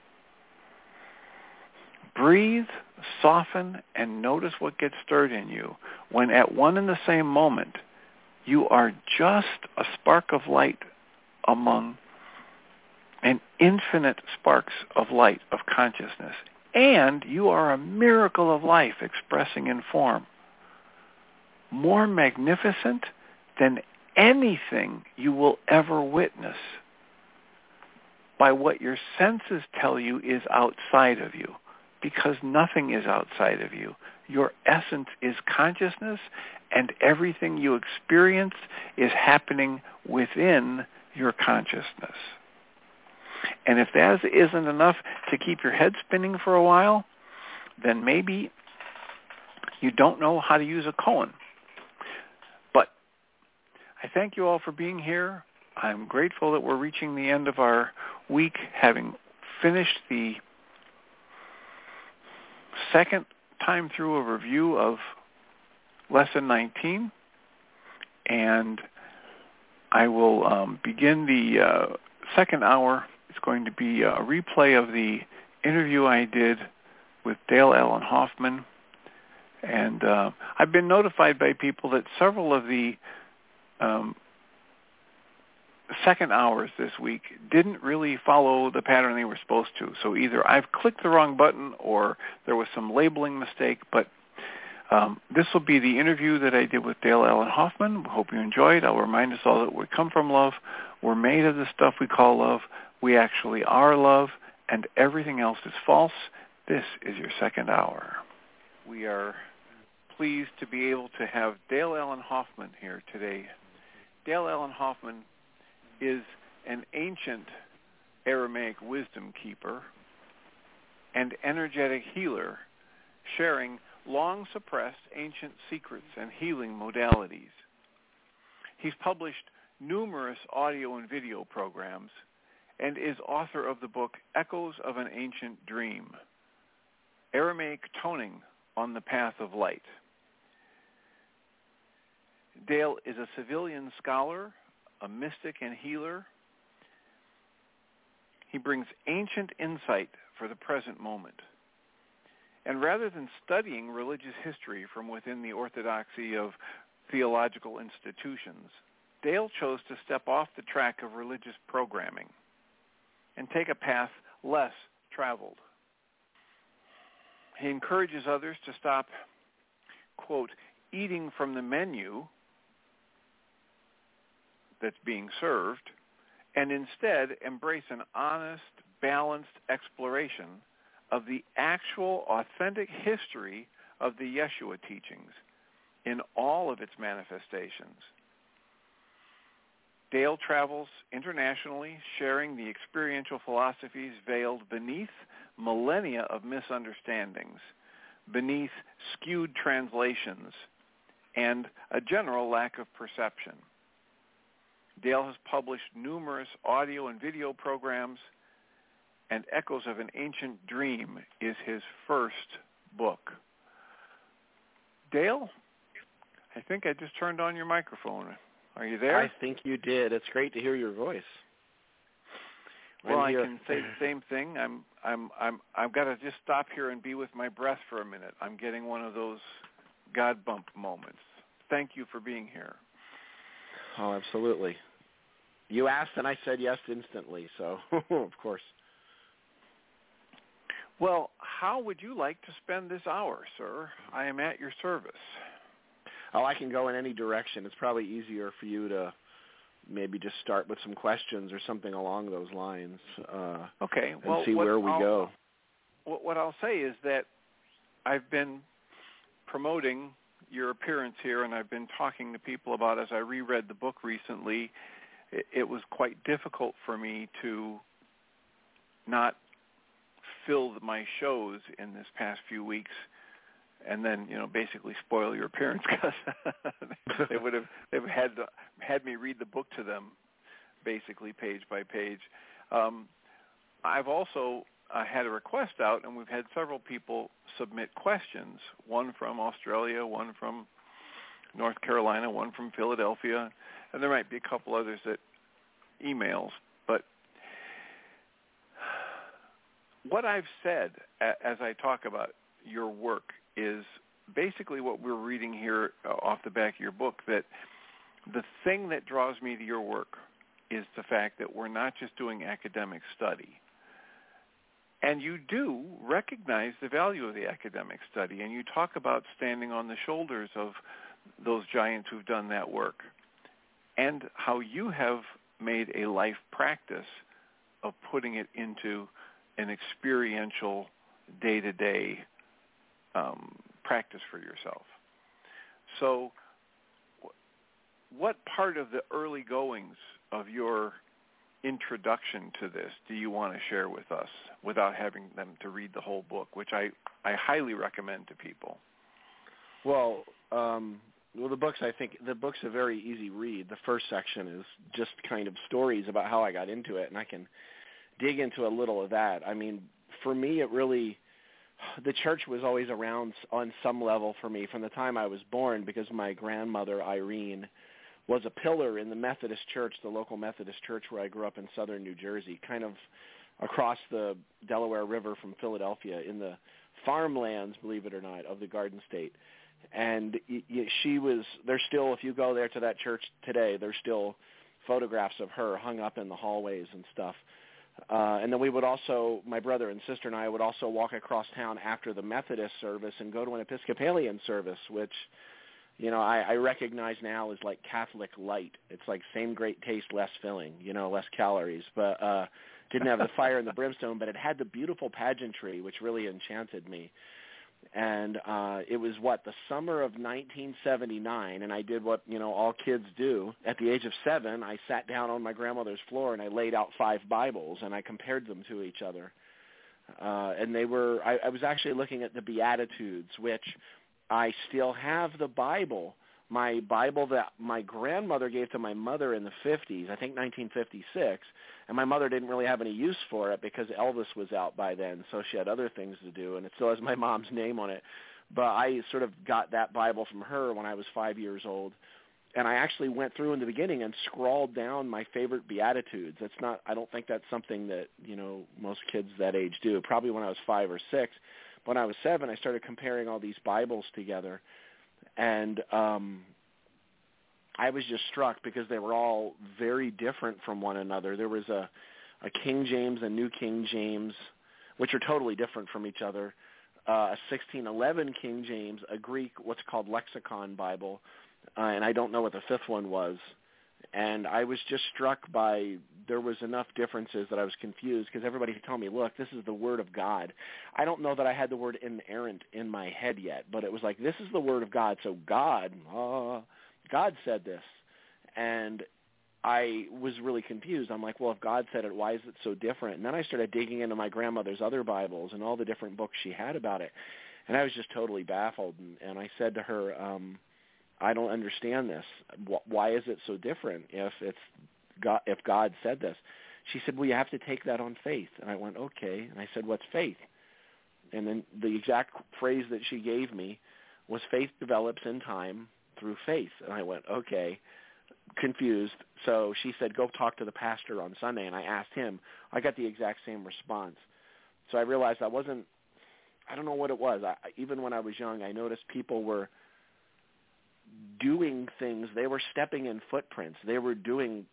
Breathe, soften, and notice what gets stirred in you when at one and the same moment you are just a spark of light among an infinite sparks of light of consciousness. And you are a miracle of life expressing in form. More magnificent than anything you will ever witness by what your senses tell you is outside of you, because nothing is outside of you. Your essence is consciousness, and everything you experience is happening within your consciousness. And if that isn't enough to keep your head spinning for a while, then maybe you don't know how to use a koan. But I thank you all for being here. I'm grateful that we're reaching the end of our week, having finished the second time through a review of Lesson nineteen. And I will um, begin the uh, second hour. It's going to be a replay of the interview I did with Dale Allen Hoffman. And uh, I've been notified by people that several of the um, second hours this week didn't really follow the pattern they were supposed to. So either I've clicked the wrong button or there was some labeling mistake. But um, this will be the interview that I did with Dale Allen Hoffman. Hope you enjoyed. I'll remind us all that we come from love. We're made of the stuff we call love. We actually are love, and everything else is false. This is your second hour. We are pleased to be able to have Dale Allen Hoffman here today. Dale Allen Hoffman is an ancient Aramaic wisdom keeper and energetic healer, sharing long-suppressed ancient secrets and healing modalities. He's published numerous audio and video programs and is author of the book Echoes of an Ancient Dream, Aramaic Toning on the Path of Light. Dale is a civilian scholar, a mystic and healer. He brings ancient insight for the present moment. And rather than studying religious history from within the orthodoxy of theological institutions, Dale chose to step off the track of religious programming and take a path less traveled. He encourages others to stop, quote, eating from the menu that's being served, and instead embrace an honest, balanced exploration of the actual, authentic history of the Yeshua teachings in all of its manifestations. Dale travels internationally, sharing the experiential philosophies veiled beneath millennia of misunderstandings, beneath skewed translations, and a general lack of perception. Dale has published numerous audio and video programs, and Echoes of an Ancient Dream is his first book. Dale, I think I just turned on your microphone. Are you there? I think you did. It's great to hear your voice. Well, I can say the same thing. I'm, I'm, I'm, I've got to just stop here and be with my breath for a minute. I'm getting one of those God bump moments. Thank you for being here. Oh, absolutely. You asked and I said yes instantly, so of course. Well, how would you like to spend this hour, sir? I am at your service. Oh, I can go in any direction. It's probably easier for you to maybe just start with some questions or something along those lines. Uh, okay. Well, and see what where we I'll, go. What I'll say is that I've been promoting your appearance here, and I've been talking to people about, as I reread the book recently, it, it was quite difficult for me to not fill my shows in this past few weeks and then, you know, basically spoil your appearance, because they would have they've had to, had me read the book to them, basically page by page. Um, I've also uh, had a request out, and we've had several people submit questions. One from Australia, one from North Carolina, one from Philadelphia, and there might be a couple others that emails. But what I've said as I talk about your work is basically what we're reading here off the back of your book, that the thing that draws me to your work is the fact that we're not just doing academic study. And you do recognize the value of the academic study, and you talk about standing on the shoulders of those giants who've done that work, and how you have made a life practice of putting it into an experiential, day-to-day um, practice for yourself. So what part of the early goings of your introduction to this do you want to share with us without having them to read the whole book, which I, I highly recommend to people? Well, um, well, the books, I think, the book's a very easy read. The first section is just kind of stories about how I got into it, and I can dig into a little of that. I mean, for me, it really, the church was always around on some level for me from the time I was born, because my grandmother, Irene, was a pillar in the Methodist church, the local Methodist church where I grew up in southern New Jersey, kind of across the Delaware River from Philadelphia in the farmlands, believe it or not, of the Garden State. And she was, there's still, if you go there to that church today, there's still photographs of her hung up in the hallways and stuff. Uh, and then we would also, my brother and sister and I would also walk across town after the Methodist service and go to an Episcopalian service, which, you know, I, I recognize now as like Catholic light. It's like same great taste, less filling, you know, less calories, but uh, didn't have the fire and the brimstone, but it had the beautiful pageantry, which really enchanted me. And uh, it was, what, the summer of nineteen seventy-nine, and I did what, you know, all kids do. At the age of seven, I sat down on my grandmother's floor and I laid out five Bibles and I compared them to each other. Uh, and they were, I, I was actually looking at the Beatitudes, which I still have the Bible, my Bible that my grandmother gave to my mother in the fifties, I think nineteen fifty-six, and my mother didn't really have any use for it because Elvis was out by then, so she had other things to do, and it still has my mom's name on it. But I sort of got that Bible from her when I was five years old, and I actually went through in the beginning and scrawled down my favorite Beatitudes. That's not, I don't think that's something that, you know, most kids that age do. Probably when I was five or six. When I was seven, I started comparing all these Bibles together, and um, I was just struck because they were all very different from one another. There was a, a King James, a New King James, which are totally different from each other, uh, a sixteen eleven King James, a Greek, what's called Lexicon Bible, uh, and I don't know what the fifth one was. And I was just struck by, there was enough differences that I was confused, because everybody told me, look, this is the Word of God. I don't know that I had the word inerrant in my head yet, but it was like, this is the Word of God, so God, uh, God said this. And I was really confused. I'm like, well, if God said it, why is it so different? And then I started digging into my grandmother's other Bibles and all the different books she had about it. And I was just totally baffled. And, and I said to her, um, I don't understand this. Why is it so different if it's God, if God said this? She said, well, you have to take that on faith. And I went, okay. And I said, what's faith? And then the exact phrase that she gave me was, faith develops in time through faith. And I went, okay, confused. So she said, go talk to the pastor on Sunday. And I asked him. I got the exact same response. So I realized I wasn't, I don't know what it was. I, even when I was young, I noticed people were doing things. They were stepping in footprints. They were doing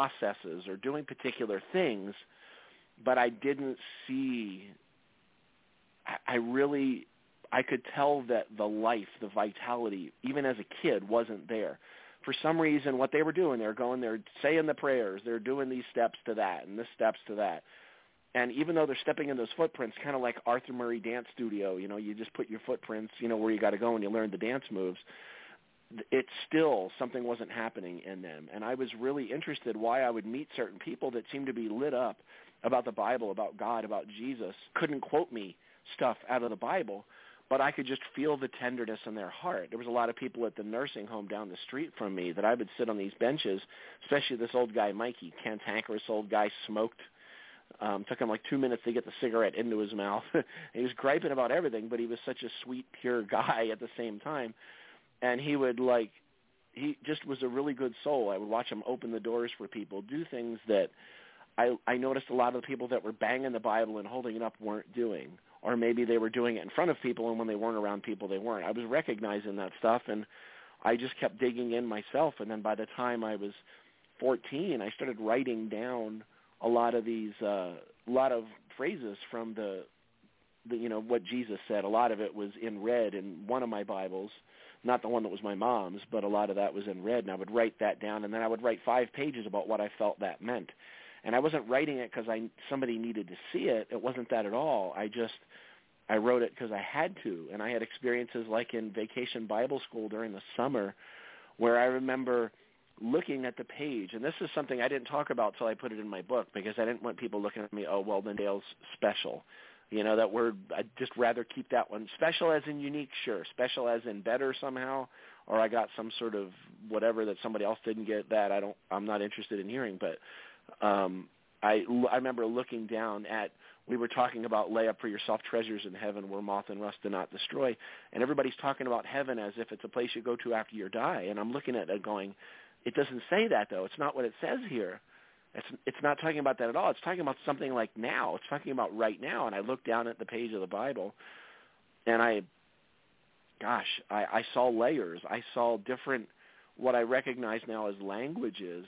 processes or doing particular things, but I didn't see I, I really, I could tell that the life, the vitality, even as a kid, wasn't there. For some reason, what they were doing, they were going, they're saying the prayers, they're doing these steps to that and this steps to that. And even though they're stepping in those footprints, kind of like Arthur Murray Dance Studio, you know, you just put your footprints, you know, where you got to go and you learn the dance moves, it's still something wasn't happening in them. And I was really interested why I would meet certain people that seemed to be lit up about the Bible, about God, about Jesus, couldn't quote me stuff out of the Bible, but I could just feel the tenderness in their heart. There was a lot of people at the nursing home down the street from me that I would sit on these benches, especially this old guy, Mikey, cantankerous old guy, smoked. Um, took him like two minutes to get the cigarette into his mouth. He was griping about everything, but he was such a sweet, pure guy at the same time. And he would like, he just was a really good soul. I would watch him open the doors for people, do things that I, I noticed a lot of the people that were banging the Bible and holding it up weren't doing. Or maybe they were doing it in front of people, and when they weren't around people, they weren't. I was recognizing that stuff, and I just kept digging in myself. And then by the time I was fourteen, I started writing down a lot of these, uh, a lot of phrases from the, the, you know, what Jesus said. A lot of it was in red in one of my Bibles, not the one that was my mom's, but a lot of that was in red, and I would write that down, and then I would write five pages about what I felt that meant. And I wasn't writing it because I somebody needed to see it. It wasn't that at all. I just, I wrote it because I had to, and I had experiences like in Vacation Bible School during the summer where I remember looking at the page, and this is something I didn't talk about till I put it in my book because I didn't want people looking at me, oh, well, then Dale's special. You know, that word, I'd just rather keep that one. Special as in unique, sure. Special as in better somehow, or I got some sort of whatever that somebody else didn't get, that I don't, I'm not interested in hearing. But um, I, I remember looking down at, we were talking about lay up for yourself treasures in heaven where moth and rust do not destroy, and everybody's talking about heaven as if it's a place you go to after you die, and I'm looking at it going, it doesn't say that, though. It's not what it says here. It's it's not talking about that at all. It's talking about something like now. It's talking about right now. And I looked down at the page of the Bible, and I, gosh, I, I saw layers. I saw different, what I recognize now as languages.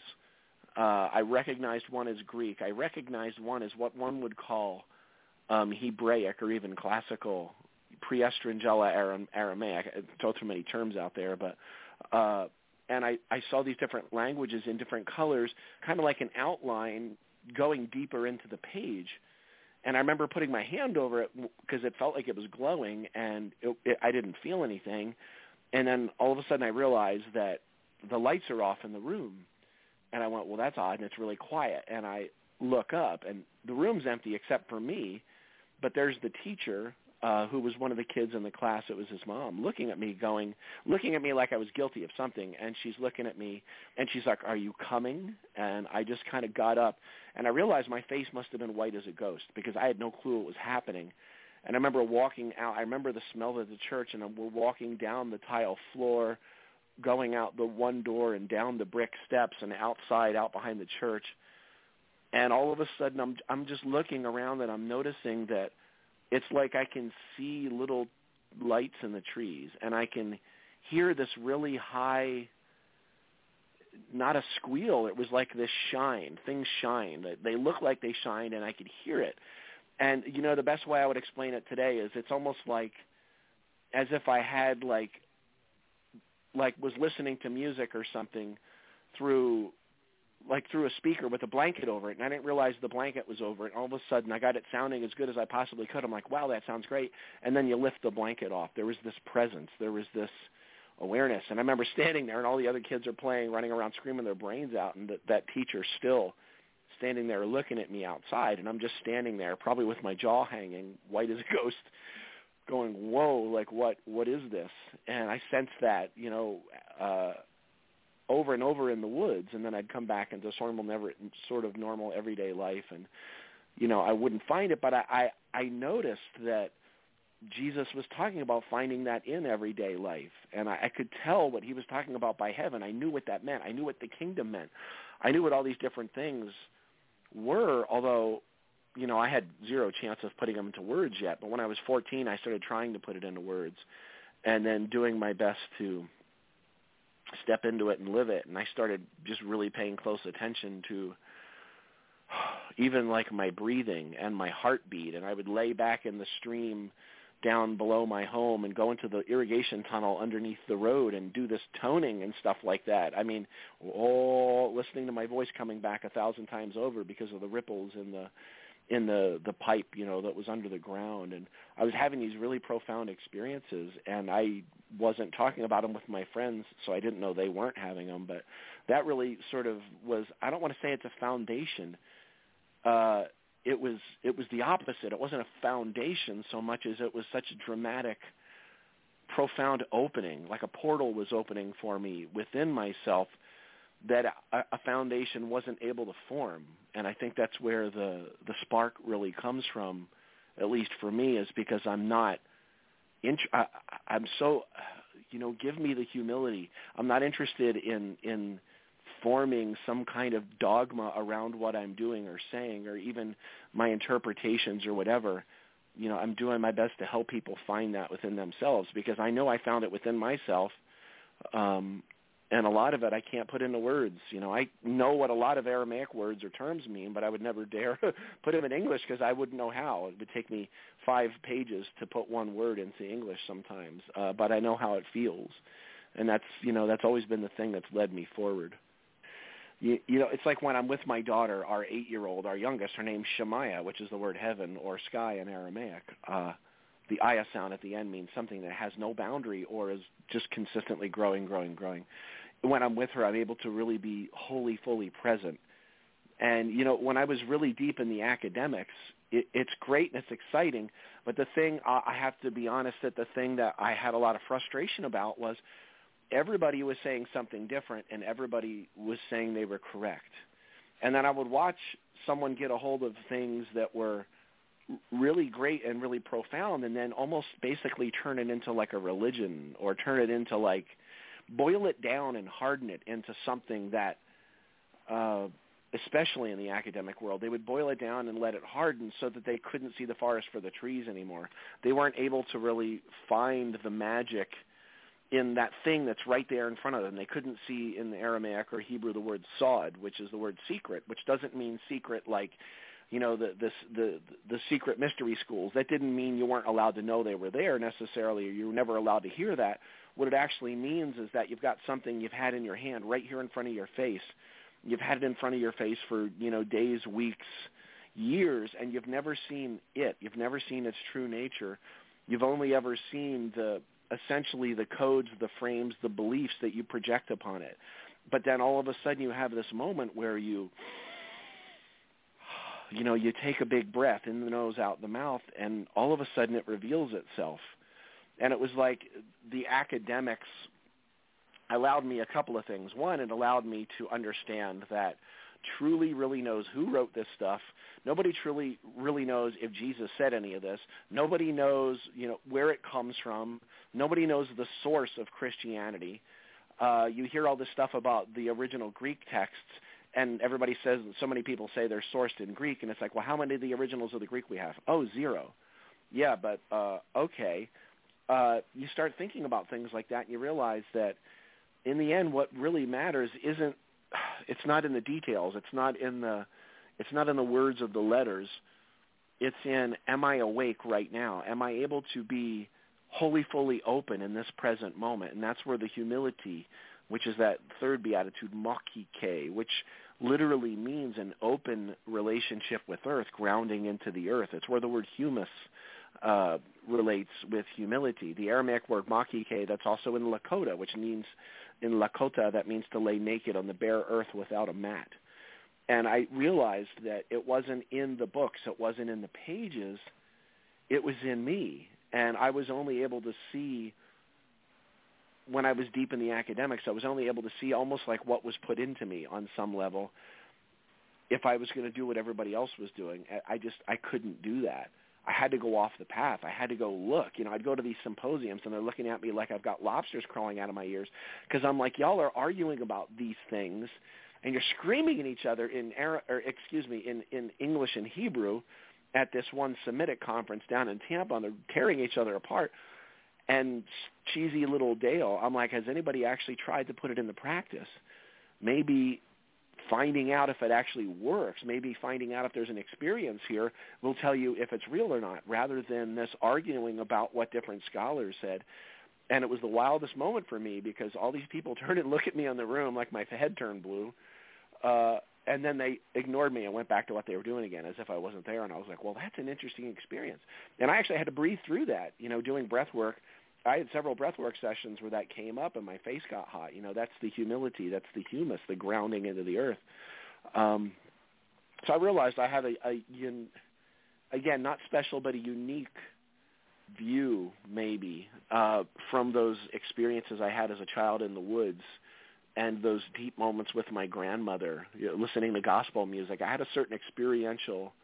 Uh, I recognized one as Greek. I recognized one as what one would call um, Hebraic or even classical, pre-Estrangela Aram, Aramaic. I throw too many terms out there, but... Uh, And I, I saw these different languages in different colors, kind of like an outline going deeper into the page. And I remember putting my hand over it because it felt like it was glowing, and it, it, I didn't feel anything. And then all of a sudden I realized that the lights are off in the room. And I went, well, that's odd, and it's really quiet. And I look up, and the room's empty except for me, but there's the teacher, Uh, who was one of the kids in the class. It was his mom, looking at me going, looking at me like I was guilty of something. And she's looking at me, and she's like, are you coming? And I just kind of got up, and I realized my face must have been white as a ghost because I had no clue what was happening. And I remember walking out. I remember the smell of the church, and we're walking down the tile floor, going out the one door and down the brick steps and outside, out behind the church. And all of a sudden, I'm I'm just looking around, and I'm noticing that it's like I can see little lights in the trees, and I can hear this really high, not a squeal, it was like this shine. Things shine. They look like they shine, and I could hear it. And, you know, the best way I would explain it today is it's almost like as if I had, like, like was listening to music or something through like through a speaker with a blanket over it, and I didn't realize the blanket was over it. All of a sudden, I got it sounding as good as I possibly could. I'm like, wow, that sounds great. And then you lift the blanket off. There was this presence. There was this awareness. And I remember standing there, and all the other kids are playing, running around, screaming their brains out, and that, that teacher still standing there looking at me outside, and I'm just standing there, probably with my jaw hanging, white as a ghost, going, whoa, like, what? what is this? And I sensed that, you know, uh, over and over in the woods, and then I'd come back into normal, never sort of normal everyday life, and you know I wouldn't find it. But I, I I noticed that Jesus was talking about finding that in everyday life, and I, I could tell what he was talking about by heaven. I knew what that meant. I knew what the kingdom meant. I knew what all these different things were. Although, you know, I had zero chance of putting them into words yet. But when I was fourteen, I started trying to put it into words, and then doing my best to step into it and live it. And I started just really paying close attention to, even like my breathing and my heartbeat. And I would lay back in the stream down below my home and go into the irrigation tunnel underneath the road and do this toning and stuff like that. I mean, oh, listening to my voice coming back a thousand times over because of the ripples in the in the the pipe, you know, that was under the ground. And I was having these really profound experiences, and I wasn't talking about them with my friends, so I didn't know they weren't having them. But that really sort of was, I don't want to say it's a foundation. Uh, it was it was the opposite. It wasn't a foundation so much as it was such a dramatic, profound opening, like a portal was opening for me within myself that a, a foundation wasn't able to form. And I think that's where the, the spark really comes from, at least for me, is because I'm not, int- I, I'm so, you know, give me the humility. I'm not interested in, in forming some kind of dogma around what I'm doing or saying, or even my interpretations or whatever. You know, I'm doing my best to help people find that within themselves, because I know I found it within myself. Um, And a lot of it I can't put into words. You know, I know what a lot of Aramaic words or terms mean, but I would never dare put them in English because I wouldn't know how. It would take me five pages to put one word into English sometimes, uh, but I know how it feels. And that's, you know, that's always been the thing that's led me forward. You, you know, it's like when I'm with my daughter, our eight-year-old, our youngest, her name's Shemaiah, which is the word heaven or sky in Aramaic. Uh, the ayah sound at the end means something that has no boundary or is just consistently growing, growing, growing. When I'm with her, I'm able to really be wholly, fully present. And, you know, when I was really deep in the academics, it, it's great and it's exciting. But the thing, uh, I have to be honest, that the thing that I had a lot of frustration about was everybody was saying something different and everybody was saying they were correct. And then I would watch someone get a hold of things that were really great and really profound and then almost basically turn it into like a religion, or turn it into like, boil it down and harden it into something that, uh, especially in the academic world, they would boil it down and let it harden so that they couldn't see the forest for the trees anymore. They weren't able to really find the magic in that thing that's right there in front of them. They couldn't see in the Aramaic or Hebrew the word sod, which is the word secret, which doesn't mean secret like, you know, the, the the the secret mystery schools. That didn't mean you weren't allowed to know they were there necessarily, or you were never allowed to hear that. What it actually means is that you've got something you've had in your hand right here in front of your face. You've had it in front of your face for, you know, days, weeks, years, and you've never seen it. You've never seen its true nature. You've only ever seen the essentially the codes, the frames, the beliefs that you project upon it. But then all of a sudden you have this moment where you, you know, you take a big breath in the nose, out the mouth, and all of a sudden it reveals itself. And it was like the academics allowed me a couple of things. One, it allowed me to understand that truly really knows who wrote this stuff. Nobody truly really knows if Jesus said any of this. Nobody knows, you know, where it comes from. Nobody knows the source of Christianity. Uh, you hear all this stuff about the original Greek texts, and everybody says, so many people say they're sourced in Greek, and it's like, well, how many of the originals of the Greek we have? Oh, zero. Yeah, but uh, okay. Uh, you start thinking about things like that, and you realize that in the end, what really matters isn't, it's not in the details. It's not in the, it's not in the words of the letters. It's in, am I awake right now? Am I able to be wholly, fully open in this present moment? And that's where the humility, which is that third beatitude, makike, which literally means an open relationship with earth, grounding into the earth. It's where the word humus uh, relates with humility. The Aramaic word makike, that's also in Lakota, which means, in Lakota, that means to lay naked on the bare earth without a mat. And I realized that it wasn't in the books, it wasn't in the pages, it was in me. And I was only able to see, when I was deep in the academics, I was only able to see almost like what was put into me on some level. If I was going to do what everybody else was doing, I just, I couldn't do that. I had to go off the path. I had to go look. You know, I'd go to these symposiums, and they're looking at me like I've got lobsters crawling out of my ears, because I'm like, y'all are arguing about these things, and you're screaming at each other in, or excuse me, in, in English and Hebrew at this one Semitic conference down in Tampa, and they're tearing each other apart. And cheesy little Dale, I'm like, has anybody actually tried to put it into practice? Maybe finding out if it actually works, maybe finding out if there's an experience here will tell you if it's real or not, rather than this arguing about what different scholars said. And it was the wildest moment for me because all these people turned and looked at me in the room like my head turned blue, uh, and then they ignored me and went back to what they were doing again as if I wasn't there. And I was like, well, that's an interesting experience. And I actually had to breathe through that, you know, doing breath work. I had several breathwork sessions where that came up and my face got hot. You know, that's the humility, that's the humus, the grounding into the earth. Um, so I realized I have a, a, again, not special, but a unique view maybe uh, from those experiences I had as a child in the woods and those deep moments with my grandmother, you know, listening to gospel music. I had a certain experiential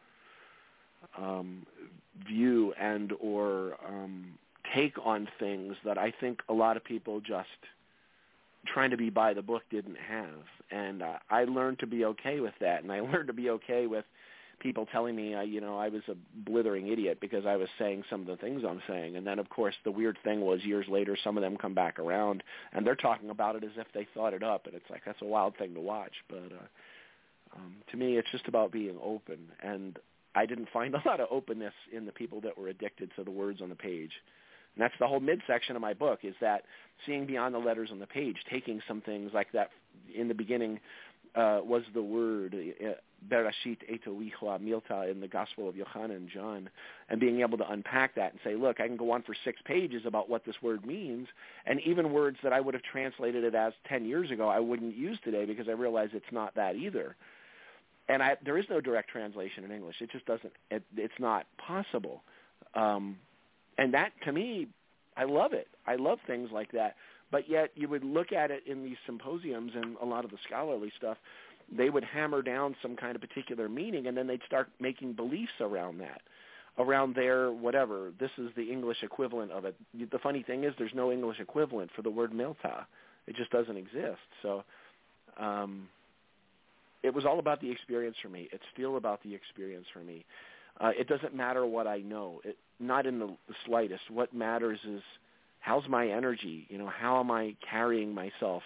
um, view and or um, take on things that I think a lot of people just trying to be by the book didn't have. And uh, I learned to be okay with that, and I learned to be okay with people telling me, uh, you know, I was a blithering idiot because I was saying some of the things I'm saying. And then, of course, the weird thing was years later, some of them come back around, and they're talking about it as if they thought it up, and it's like that's a wild thing to watch. But uh, um, to me, it's just about being open, and I didn't find a lot of openness in the people that were addicted to the words on the page. And that's the whole midsection of my book, is that seeing beyond the letters on the page, taking some things like that in the beginning uh, was the word, uh, Bereshit Eto Ichwa Milta in the Gospel of Yochanan and John, and being able to unpack that and say, look, I can go on for six pages about what this word means, and even words that I would have translated it as ten years ago I wouldn't use today because I realize it's not that either. And I, there is no direct translation in English. It just doesn't, it, it's not possible. Um, And that, to me, I love it. I love things like that. But yet you would look at it in these symposiums and a lot of the scholarly stuff, they would hammer down some kind of particular meaning, and then they'd start making beliefs around that, around their whatever. This is the English equivalent of it. The funny thing is there's no English equivalent for the word milta. It just doesn't exist. So um, it was all about the experience for me. It's still about the experience for me. Uh, it doesn't matter what I know, it, not in the, the slightest. What matters is how's my energy? You know, how am I carrying myself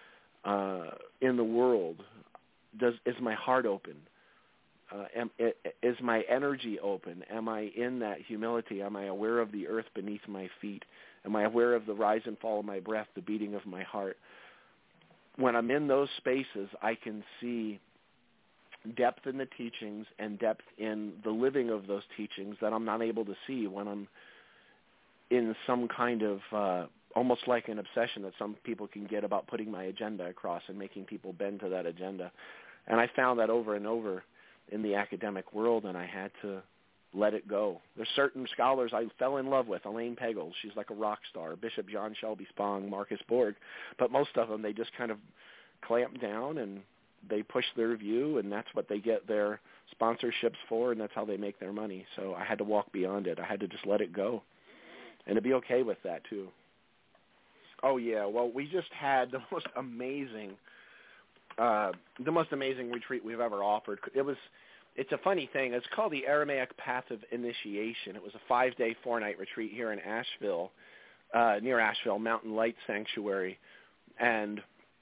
uh, in the world? Does is my heart open? Uh, am, is my energy open? Am I in that humility? Am I aware of the earth beneath my feet? Am I aware of the rise and fall of my breath, the beating of my heart? When I'm in those spaces, I can see depth in the teachings and depth in the living of those teachings that I'm not able to see when I'm in some kind of uh, almost like an obsession that some people can get about putting my agenda across and making people bend to that agenda. And I found that over and over in the academic world, and I had to let it go. There's certain scholars I fell in love with. Elaine Pagels, she's like a rock star. Bishop John Shelby Spong, Marcus Borg. But most of them, they just kind of clamp down and they push their view, and that's what they get their sponsorships for, and that's how they make their money. So I had to walk beyond it. I had to just let it go and to be okay with that too. Oh, yeah. Well, we just had the most amazing uh, the most amazing retreat we've ever offered. It was, it's a funny thing. It's called the Aramaic Path of Initiation. It was a five-day, four-night retreat here in Asheville, uh, near Asheville, Mountain Light Sanctuary. And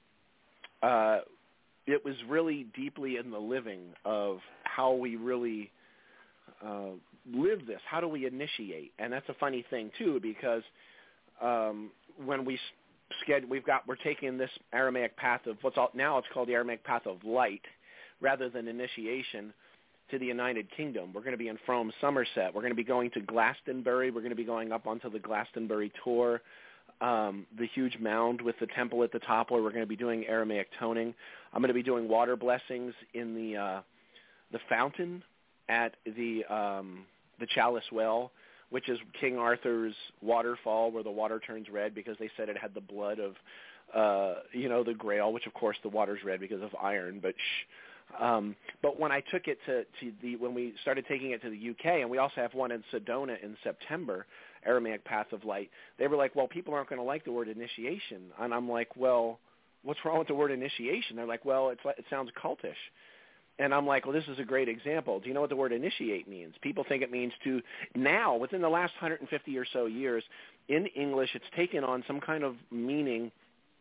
uh, it was really deeply in the living of how we really uh, live this. How do we initiate? And that's a funny thing, too, because um, when we schedule, we've got, we're taking this Aramaic path of what's all, now it's called the Aramaic Path of Light, rather than initiation to the United Kingdom. We're going to be in Frome, Somerset. We're going to be going to Glastonbury. We're going to be going up onto the Glastonbury Tor, um, the huge mound with the temple at the top where we're going to be doing Aramaic toning. I'm going to be doing water blessings in the uh, the fountain at the um, the Chalice Well, which is King Arthur's waterfall where the water turns red because they said it had the blood of, uh, you know, the Grail, which of course the water's red because of iron, but shh. Um, but when I took it to, to the, when we started taking it to the U K, and we also have one in Sedona in September, Aramaic Path of Light, they were like, well, people aren't going to like the word initiation. And I'm like, well, what's wrong with the word initiation? They're like, well, it's like, it sounds cultish. And I'm like, well, this is a great example. Do you know what the word initiate means? People think it means to, now, within the last one hundred fifty or so years, in English, it's taken on some kind of meaning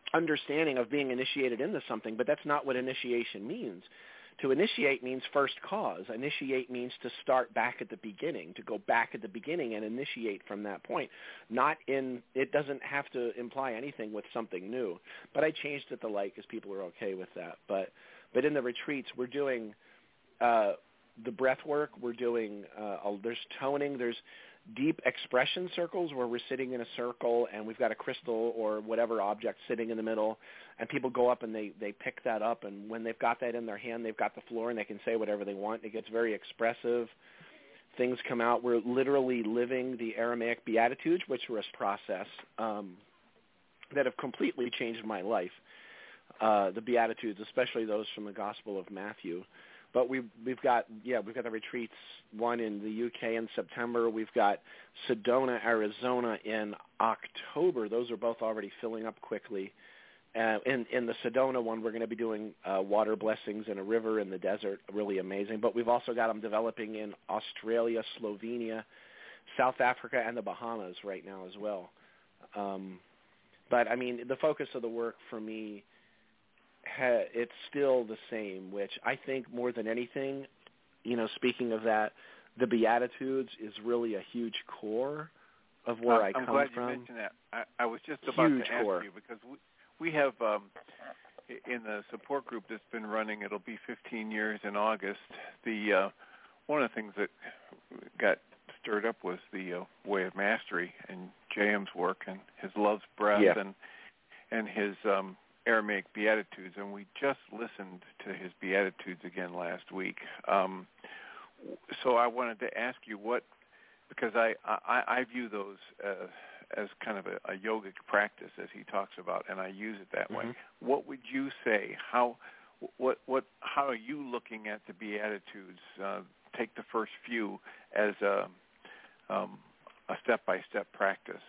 understanding of being initiated into something, but that's not what initiation means. To initiate means first cause. Initiate means to start back at the beginning, to go back at the beginning and initiate from that point. Not in, it doesn't have to imply anything with something new. But I changed it to light because people are okay with that. But but in the retreats, we're doing uh, the breath work. We're doing, uh, there's toning. There's deep expression circles where we're sitting in a circle and we've got a crystal or whatever object sitting in the middle, and people go up and they, they pick that up, and when they've got that in their hand, they've got the floor and they can say whatever they want. It gets very expressive. Things come out. We're literally living the Aramaic Beatitudes, which were a process um, that have completely changed my life, uh, the Beatitudes, especially those from the Gospel of Matthew. But we've, we've got, yeah, we've got the retreats, one in the U K in September. We've got Sedona, Arizona in October. Those are both already filling up quickly. Uh, in, in the Sedona one, we're going to be doing uh, water blessings in a river in the desert, really amazing. But we've also got them developing in Australia, Slovenia, South Africa, and the Bahamas right now as well. Um, but, I mean, the focus of the work for me, it's still the same, which I think more than anything, you know, speaking of that, the Beatitudes is really a huge core of where uh, I come from. I'm glad you mentioned that. I, I was just about huge to ask core. you because we, we have um, in the support group that's been running, it'll be fifteen years in August. The uh, one of the things that got stirred up was the uh, Way of Mastery and J M's work and his Love's Breath yeah. and and his um, Aramaic Beatitudes, and we just listened to his Beatitudes again last week. Um, so I wanted to ask you what, because I, I, I view those uh, as kind of a, a yogic practice, as he talks about, and I use it that mm-hmm. way. What would you say? How, what, what, how are you looking at the Beatitudes? Uh, take the first few as a, um, a step-by-step practice.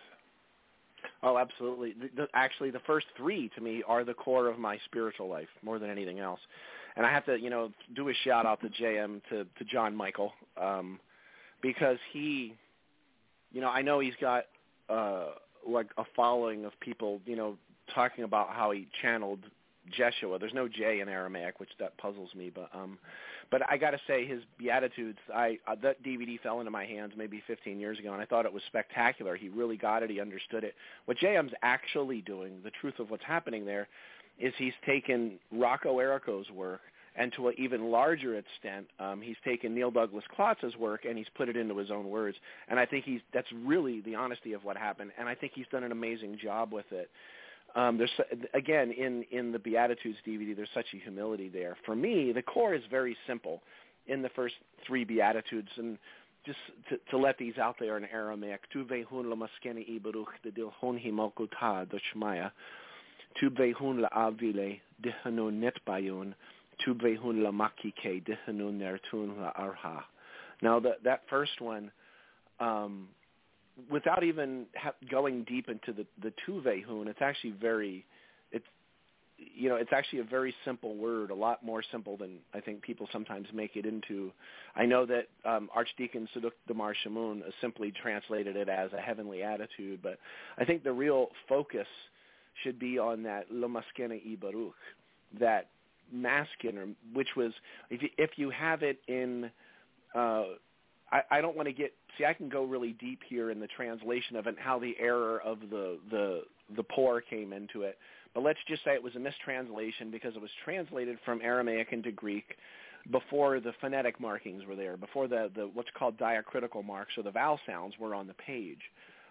Oh, absolutely. The, the, actually, the first three, to me, are the core of my spiritual life more than anything else. And I have to, you know, do a shout-out to J M, to, to John Michael, um, because he, you know, I know he's got, uh, like, a following of people, you know, talking about how he channeled Jeshua. There's no J in Aramaic, which that puzzles me, but um, but I got to say his Beatitudes, I uh, that D V D fell into my hands maybe fifteen years ago, and I thought it was spectacular. He really got it. He understood it. What J M's actually doing, the truth of what's happening there, is he's taken Rocco Errico's work, and to an even larger extent, um, he's taken Neil Douglas Klotz's work and he's put it into his own words. And I think he's that's really the honesty of what happened, and I think he's done an amazing job with it. Um, there's again in, in the Beatitudes D V D, there's such a humility there. For me, the core is very simple in the first three Beatitudes, and just to, to let these out there in Aramaic: Tu vehun lamaskeni ibaruch dedilhon himokutah doshmaya, tu vehun laavile dehanun netbayun, tu vehun lamakike dehanun nertun laarha. Now that that first one. Um, Without even ha- going deep into the the tuvehun, it's actually very, it's you know, it's actually a very simple word, a lot more simple than I think people sometimes make it into. I know that um, Archdeacon Saduk Damar Shamoun simply translated it as a heavenly attitude, but I think the real focus should be on that Lomaskene I Baruch, that masculine, which was if you, if you have it in. Uh, I, I don't want to get see. I can go really deep here in the translation of it, and how the error of the the the poor came into it. But let's just say it was a mistranslation because it was translated from Aramaic into Greek before the phonetic markings were there, before the, the what's called diacritical marks, or the vowel sounds, were on the page.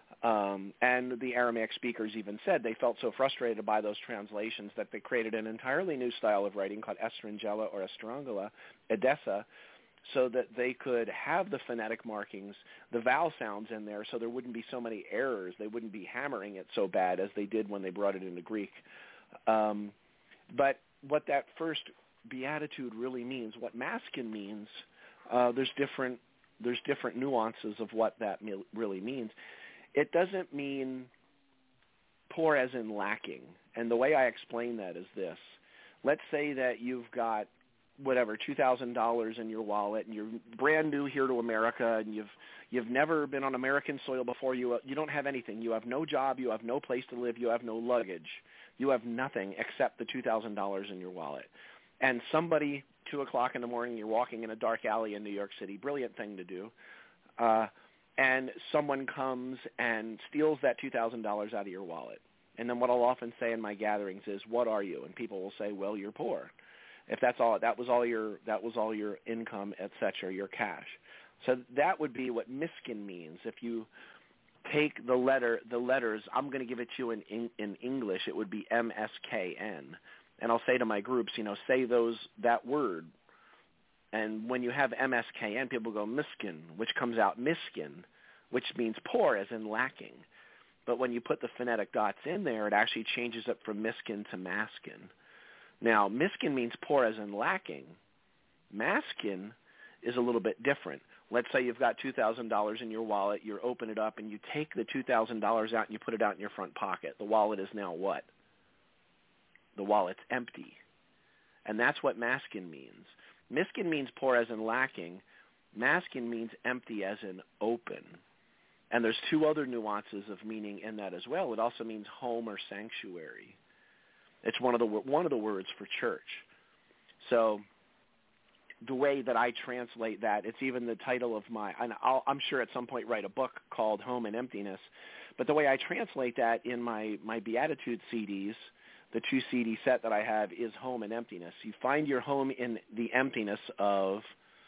Um, and the Aramaic speakers even said they felt so frustrated by those translations that they created an entirely new style of writing called Estrangela or Estrangela, Edessa, so that they could have the phonetic markings, the vowel sounds in there, so there wouldn't be so many errors. They wouldn't be hammering it so bad as they did when they brought it into Greek. Um, but what that first beatitude really means, what maskin means, uh, there's different there's different nuances of what that me- really means. It doesn't mean poor as in lacking. And the way I explain that is this. Let's say that you've got whatever, two thousand dollars in your wallet, and you're brand new here to America, and you've you've never been on American soil before. You you don't have anything. You have no job. You have no place to live. You have no luggage. You have nothing except the two thousand dollars in your wallet. And somebody, two o'clock in the morning, you're walking in a dark alley in New York City, brilliant thing to do, uh, and someone comes and steals that two thousand dollars out of your wallet. And then what I'll often say in my gatherings is, what are you? And people will say, well, you're poor. If that's all, that was all your, that was all your income, et cetera, your cash. So that would be what miskin means. If you take the letter, the letters, I'm going to give it to you in, in, in English. It would be M S K N. And I'll say to my groups, you know, say those, that word. And when you have M S K N, people go miskin, which comes out miskin, which means poor, as in lacking. But when you put the phonetic dots in there, it actually changes it from miskin to maskin. Now, miskin means poor as in lacking. Maskin is a little bit different. Let's say you've got two thousand dollars in your wallet. You open it up, and you take the two thousand dollars out, and you put it out in your front pocket. The wallet is now what? The wallet's empty. And that's what maskin means. Miskin means poor as in lacking. Maskin means empty as in open. And there's two other nuances of meaning in that as well. It also means home or sanctuary. It's one of the one of the words for church. So the way that I translate that, it's even the title of my, and I'll, I'm sure at some point write a book called Home and Emptiness, but the way I translate that in my, my Beatitude C Ds, the two C D set that I have, is home and emptiness. You find your home in the emptiness of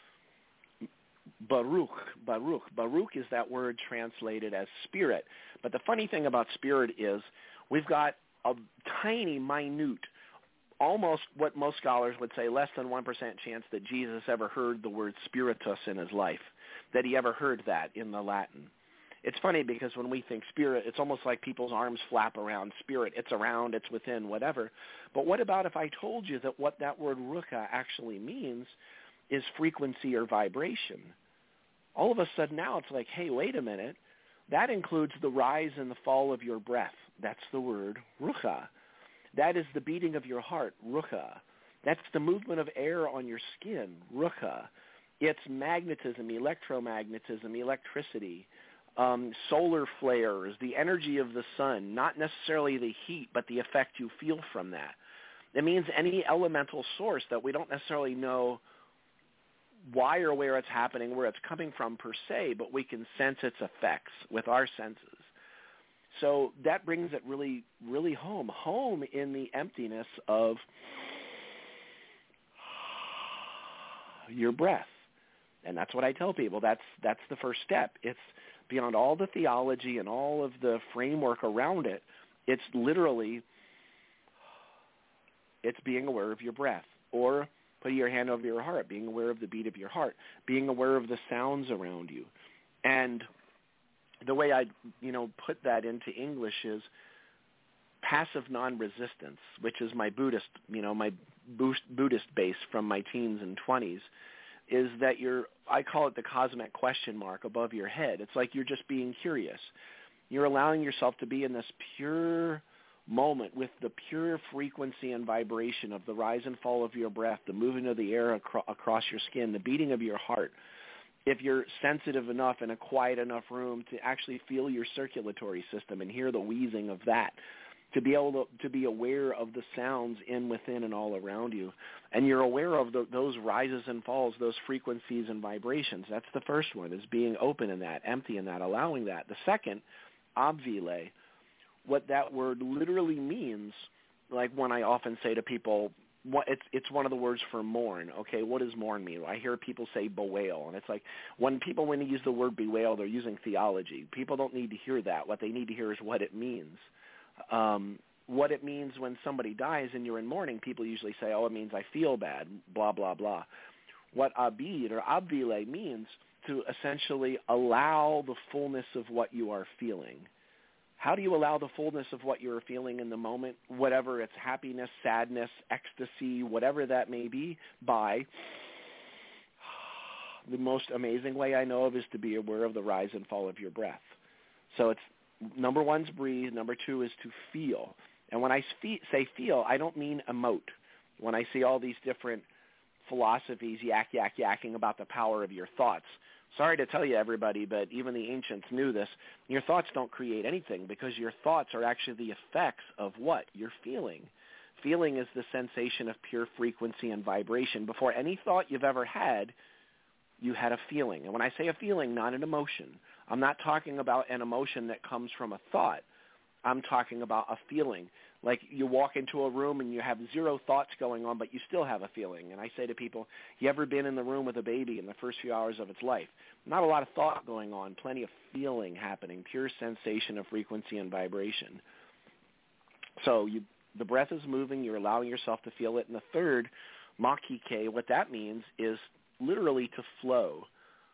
Baruch, Baruch. Baruch is that word translated as spirit. But the funny thing about spirit is we've got a tiny, minute, almost what most scholars would say less than one percent chance that Jesus ever heard the word spiritus in his life, that he ever heard that in the Latin. It's funny because when we think spirit, it's almost like people's arms flap around spirit. It's around, it's within, whatever. But what about if I told you that what that word rucha actually means is frequency or vibration? All of a sudden now it's like, hey, wait a minute. That includes the rise and the fall of your breath. That's the word rucha. That is the beating of your heart, rucha. That's the movement of air on your skin, rucha. It's magnetism, electromagnetism, electricity, um, solar flares, the energy of the sun, not necessarily the heat, but the effect you feel from that. It means any elemental source that we don't necessarily know why or where it's happening, where it's coming from per se, but we can sense its effects with our senses. So that brings it really, really home. Home in the emptiness of your breath. And that's what I tell people. That's that's the first step. It's beyond all the theology and all of the framework around it. It's literally, it's being aware of your breath. Or putting your hand over your heart, being aware of the beat of your heart, being aware of the sounds around you. And the way I, you know, put that into English is passive non-resistance, which is my Buddhist, you know, my Buddhist base from my teens and twenties, is that you're, I call it the cosmic question mark above your head. It's like you're just being curious. You're allowing yourself to be in this pure moment with the pure frequency and vibration of the rise and fall of your breath, the moving of the air acro- across your skin, the beating of your heart. If you're sensitive enough in a quiet enough room to actually feel your circulatory system and hear the wheezing of that, to be able to, to be aware of the sounds in, within, and all around you. And you're aware of the, those rises and falls, those frequencies and vibrations. That's the first one, is being open in that, empty in that, allowing that. The second, obvile, what that word literally means, like when I often say to people, what, it's it's one of the words for mourn. Okay, what does mourn mean? I hear people say bewail, and it's like when people, when they use the word bewail, they're using theology. People don't need to hear that. What they need to hear is what it means. Um, what it means when somebody dies and you're in mourning, people usually say, oh, it means I feel bad, blah, blah, blah. What abid or abvile means to essentially allow the fullness of what you are feeling. How do you allow the fullness of what you're feeling in the moment, whatever it's happiness, sadness, ecstasy, whatever that may be, by the most amazing way I know of is to be aware of the rise and fall of your breath. So it's number one's breathe. Number two is to feel. And when I say feel, I don't mean emote. When I see all these different philosophies yak, yak, yakking about the power of your thoughts, sorry to tell you, everybody, but even the ancients knew this. Your thoughts don't create anything because your thoughts are actually the effects of what you're feeling. Feeling is the sensation of pure frequency and vibration. Before any thought you've ever had, you had a feeling. And when I say a feeling, not an emotion, I'm not talking about an emotion that comes from a thought. I'm talking about a feeling. Like you walk into a room and you have zero thoughts going on, but you still have a feeling. And I say to people, you ever been in the room with a baby in the first few hours of its life? Not a lot of thought going on, plenty of feeling happening, pure sensation of frequency and vibration. So you, the breath is moving, you're allowing yourself to feel it. And the third, makike, what that means is literally to flow.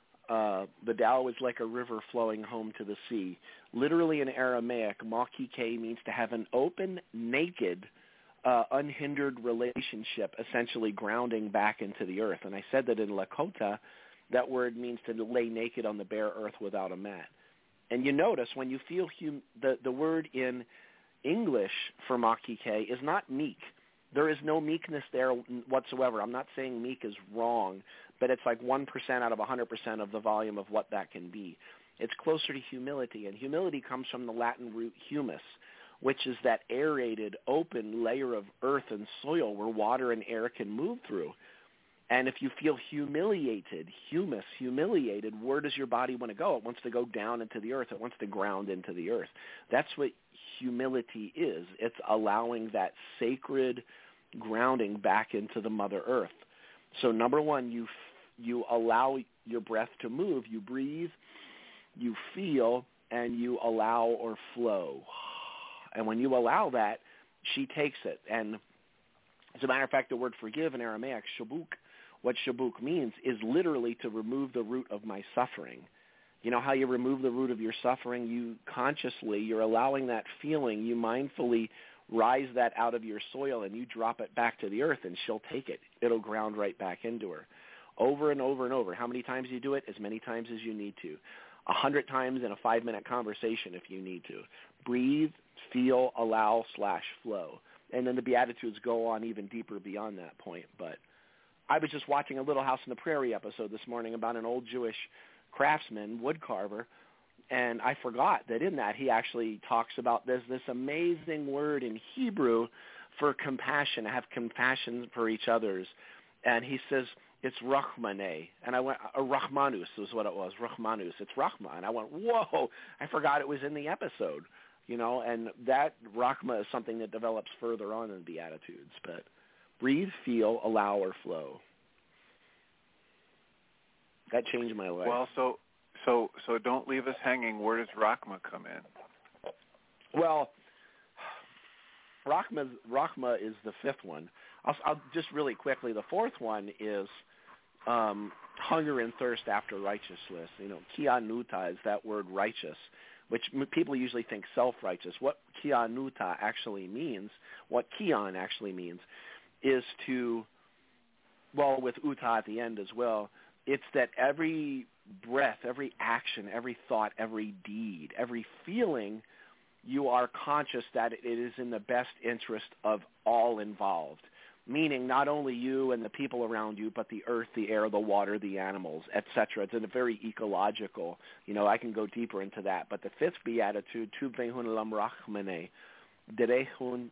Uh, the Tao is like a river flowing home to the sea. Literally in Aramaic, makike means to have an open, naked, uh, unhindered relationship, essentially grounding back into the earth. And I said that in Lakota, that word means to lay naked on the bare earth without a mat. And you notice when you feel hum- the, the word in English for makike is not meek. There is no meekness there whatsoever. I'm not saying meek is wrong, but it's like one percent out of one hundred percent of the volume of what that can be. It's closer to humility, and humility comes from the Latin root humus, which is that aerated, open layer of earth and soil where water and air can move through. And if you feel humiliated, humus, humiliated, where does your body want to go? It wants to go down into the earth. It wants to ground into the earth. That's what humility is. It's allowing that sacred grounding back into the Mother Earth. So number one, you you allow your breath to move. You breathe, you feel, and you allow or flow. And when you allow that, she takes it. And as a matter of fact, the word forgive in Aramaic, shabuk, what shabuk means is literally to remove the root of my suffering. You know how you remove the root of your suffering? You consciously, you're allowing that feeling, you mindfully rise that out of your soil and you drop it back to the earth and she'll take it. It'll ground right back into her. Over and over and over. How many times you do it? As many times as you need to. A hundred times in a five-minute conversation if you need to. Breathe, feel, allow, slash flow. And then the Beatitudes go on even deeper beyond that point. But I was just watching a Little House on the Prairie episode this morning about an old Jewish craftsman, wood carver, and I forgot that in that he actually talks about this this amazing word in Hebrew for compassion, have compassion for each others. And he says it's Rahmaneh. And I went, uh, Rahmanus was what it was, Rahmanus. It's Rahma. And I went, whoa, I forgot it was in the episode. You know, and that Rahma is something that develops further on in the Beatitudes. But breathe, feel, allow, or flow. That changed my life. Well, so so so don't leave us hanging. Where does Rahma come in? Well, Rahma, Rahma is the fifth one. I'll, I'll just really quickly. The fourth one is um, hunger and thirst after righteousness. You know, kianuta is that word righteous, which people usually think self-righteous. What kianuta actually means, what kian actually means, is to, well, with uta at the end as well, it's that every breath, every action, every thought, every deed, every feeling, you are conscious that it is in the best interest of all involved, meaning not only you and the people around you, but the earth, the air, the water, the animals, et cetera. It's in a very ecological, you know, I can go deeper into that. But the fifth beatitude, Tu vehun lam rachmane, delehun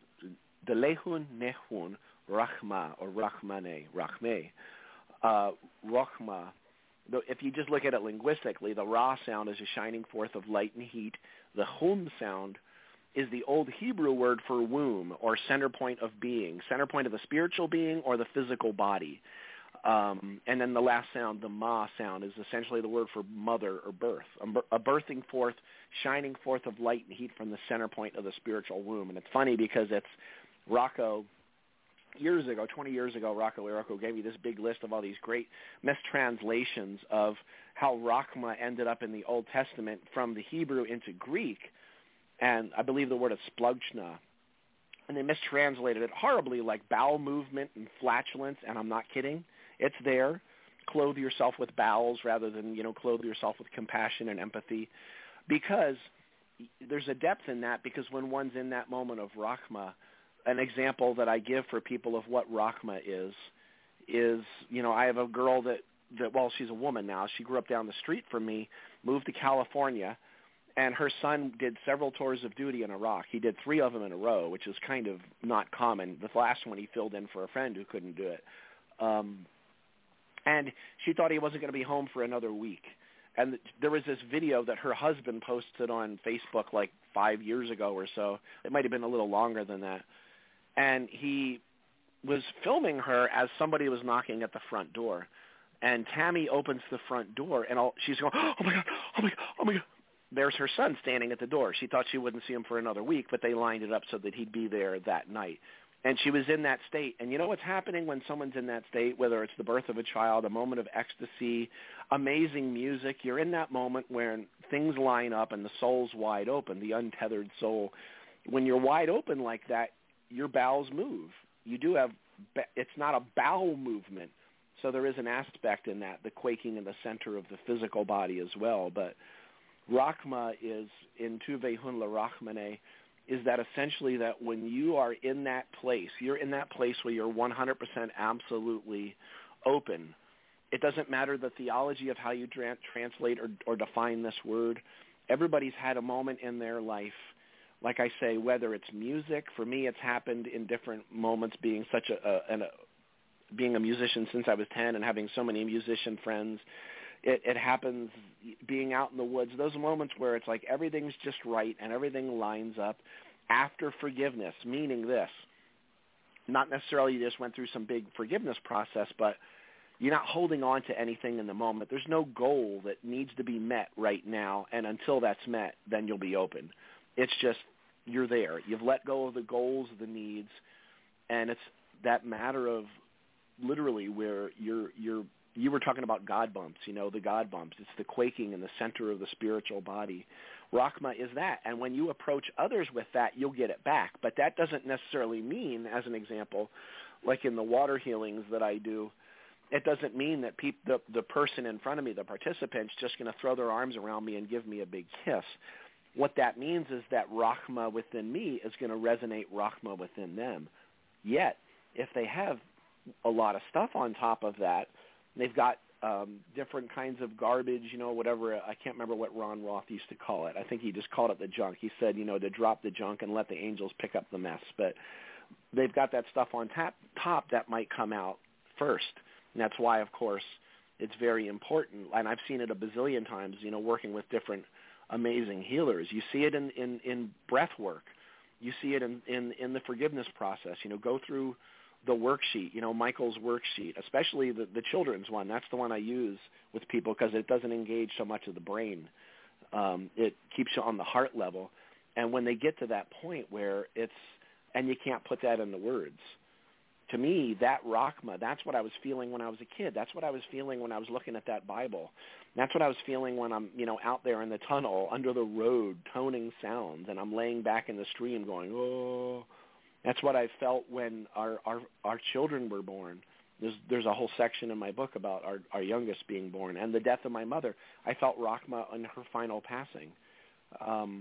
nehun rachma, or rachmane, rachme. Uh, Rahma, if you just look at it linguistically, the Ra sound is a shining forth of light and heat. The Hum sound is the old Hebrew word for womb or center point of being, center point of the spiritual being or the physical body. Um, and then the last sound, the Ma sound, is essentially the word for mother or birth, a birthing forth, shining forth of light and heat from the center point of the spiritual womb. And it's funny because it's Rocco. Years ago, twenty years ago, Rocco Errico gave me this big list of all these great mistranslations of how Rahma ended up in the Old Testament from the Hebrew into Greek, and I believe the word is splugchna, and they mistranslated it horribly, like bowel movement and flatulence, and I'm not kidding. It's there. Clothe yourself with bowels rather than, you know, clothe yourself with compassion and empathy, because there's a depth in that, because when one's in that moment of Rahma, an example that I give for people of what Rahma is, is, you know, I have a girl that that, well, she's a woman now. She grew up down the street from me, moved to California, and her son did several tours of duty in Iraq. He did three of them in a row, which is kind of not common. The last one he filled in for a friend who couldn't do it. Um, and she thought he wasn't going to be home for another week. And there was this video that her husband posted on Facebook like five years ago or so. It might have been a little longer than that. And he was filming her as somebody was knocking at the front door. And Tammy opens the front door, and all, she's going, oh, my God, oh, my God, oh, my God. There's her son standing at the door. She thought she wouldn't see him for another week, but they lined it up so that he'd be there that night. And she was in that state. And you know what's happening when someone's in that state, whether it's the birth of a child, a moment of ecstasy, amazing music, you're in that moment where things line up and the soul's wide open, the untethered soul. When you're wide open like that, your bowels move. You do have, it's not a bowel movement. So there is an aspect in that, the quaking in the center of the physical body as well. But Rachma is, in Tuve Hun La Rachmane, is that essentially that when you are in that place, you're in that place where you're one hundred percent absolutely open. It doesn't matter the theology of how you tra- translate or, or define this word. Everybody's had a moment in their life, like I say, whether it's music. For me, it's happened in different moments, being such a, a, an, a being a musician since I was ten and having so many musician friends. It, it happens being out in the woods, those moments where it's like everything's just right and everything lines up after forgiveness, meaning this, not necessarily you just went through some big forgiveness process, but you're not holding on to anything in the moment. There's no goal that needs to be met right now, and until that's met, then you'll be open. It's just you're there. You've let go of the goals, the needs, and it's that matter of literally where you're you're you were talking about God bumps, you know, the God bumps. It's the quaking in the center of the spiritual body. Rachma is that. And when you approach others with that, you'll get it back. But that doesn't necessarily mean, as an example, like in the water healings that I do, it doesn't mean that peop- the, the person in front of me, the participant's just going to throw their arms around me and give me a big kiss. What that means is that Rachma within me is going to resonate Rachma within them. Yet, if they have a lot of stuff on top of that, they've got um, different kinds of garbage, you know, whatever. I can't remember what Ron Roth used to call it. I think he just called it the junk. He said, you know, to drop the junk and let the angels pick up the mess. But they've got that stuff on tap, top that might come out first. And that's why, of course, it's very important. And I've seen it a bazillion times, you know, working with different amazing healers. You see it in, in, in breath work. You see it in, in, in the forgiveness process. You know, go through the worksheet, you know, Michael's worksheet, especially the, the children's one. That's the one I use with people because it doesn't engage so much of the brain. Um, it keeps you on the heart level. And when they get to that point where it's, and you can't put that into words, to me, that Rachma, that's what I was feeling when I was a kid. That's what I was feeling when I was looking at that Bible. That's what I was feeling when I'm, you know, out there in the tunnel under the road toning sounds, and I'm laying back in the stream going, oh. That's what I felt when our, our, our children were born. There's, there's a whole section in my book about our, our youngest being born and the death of my mother. I felt Rachma in her final passing. Um,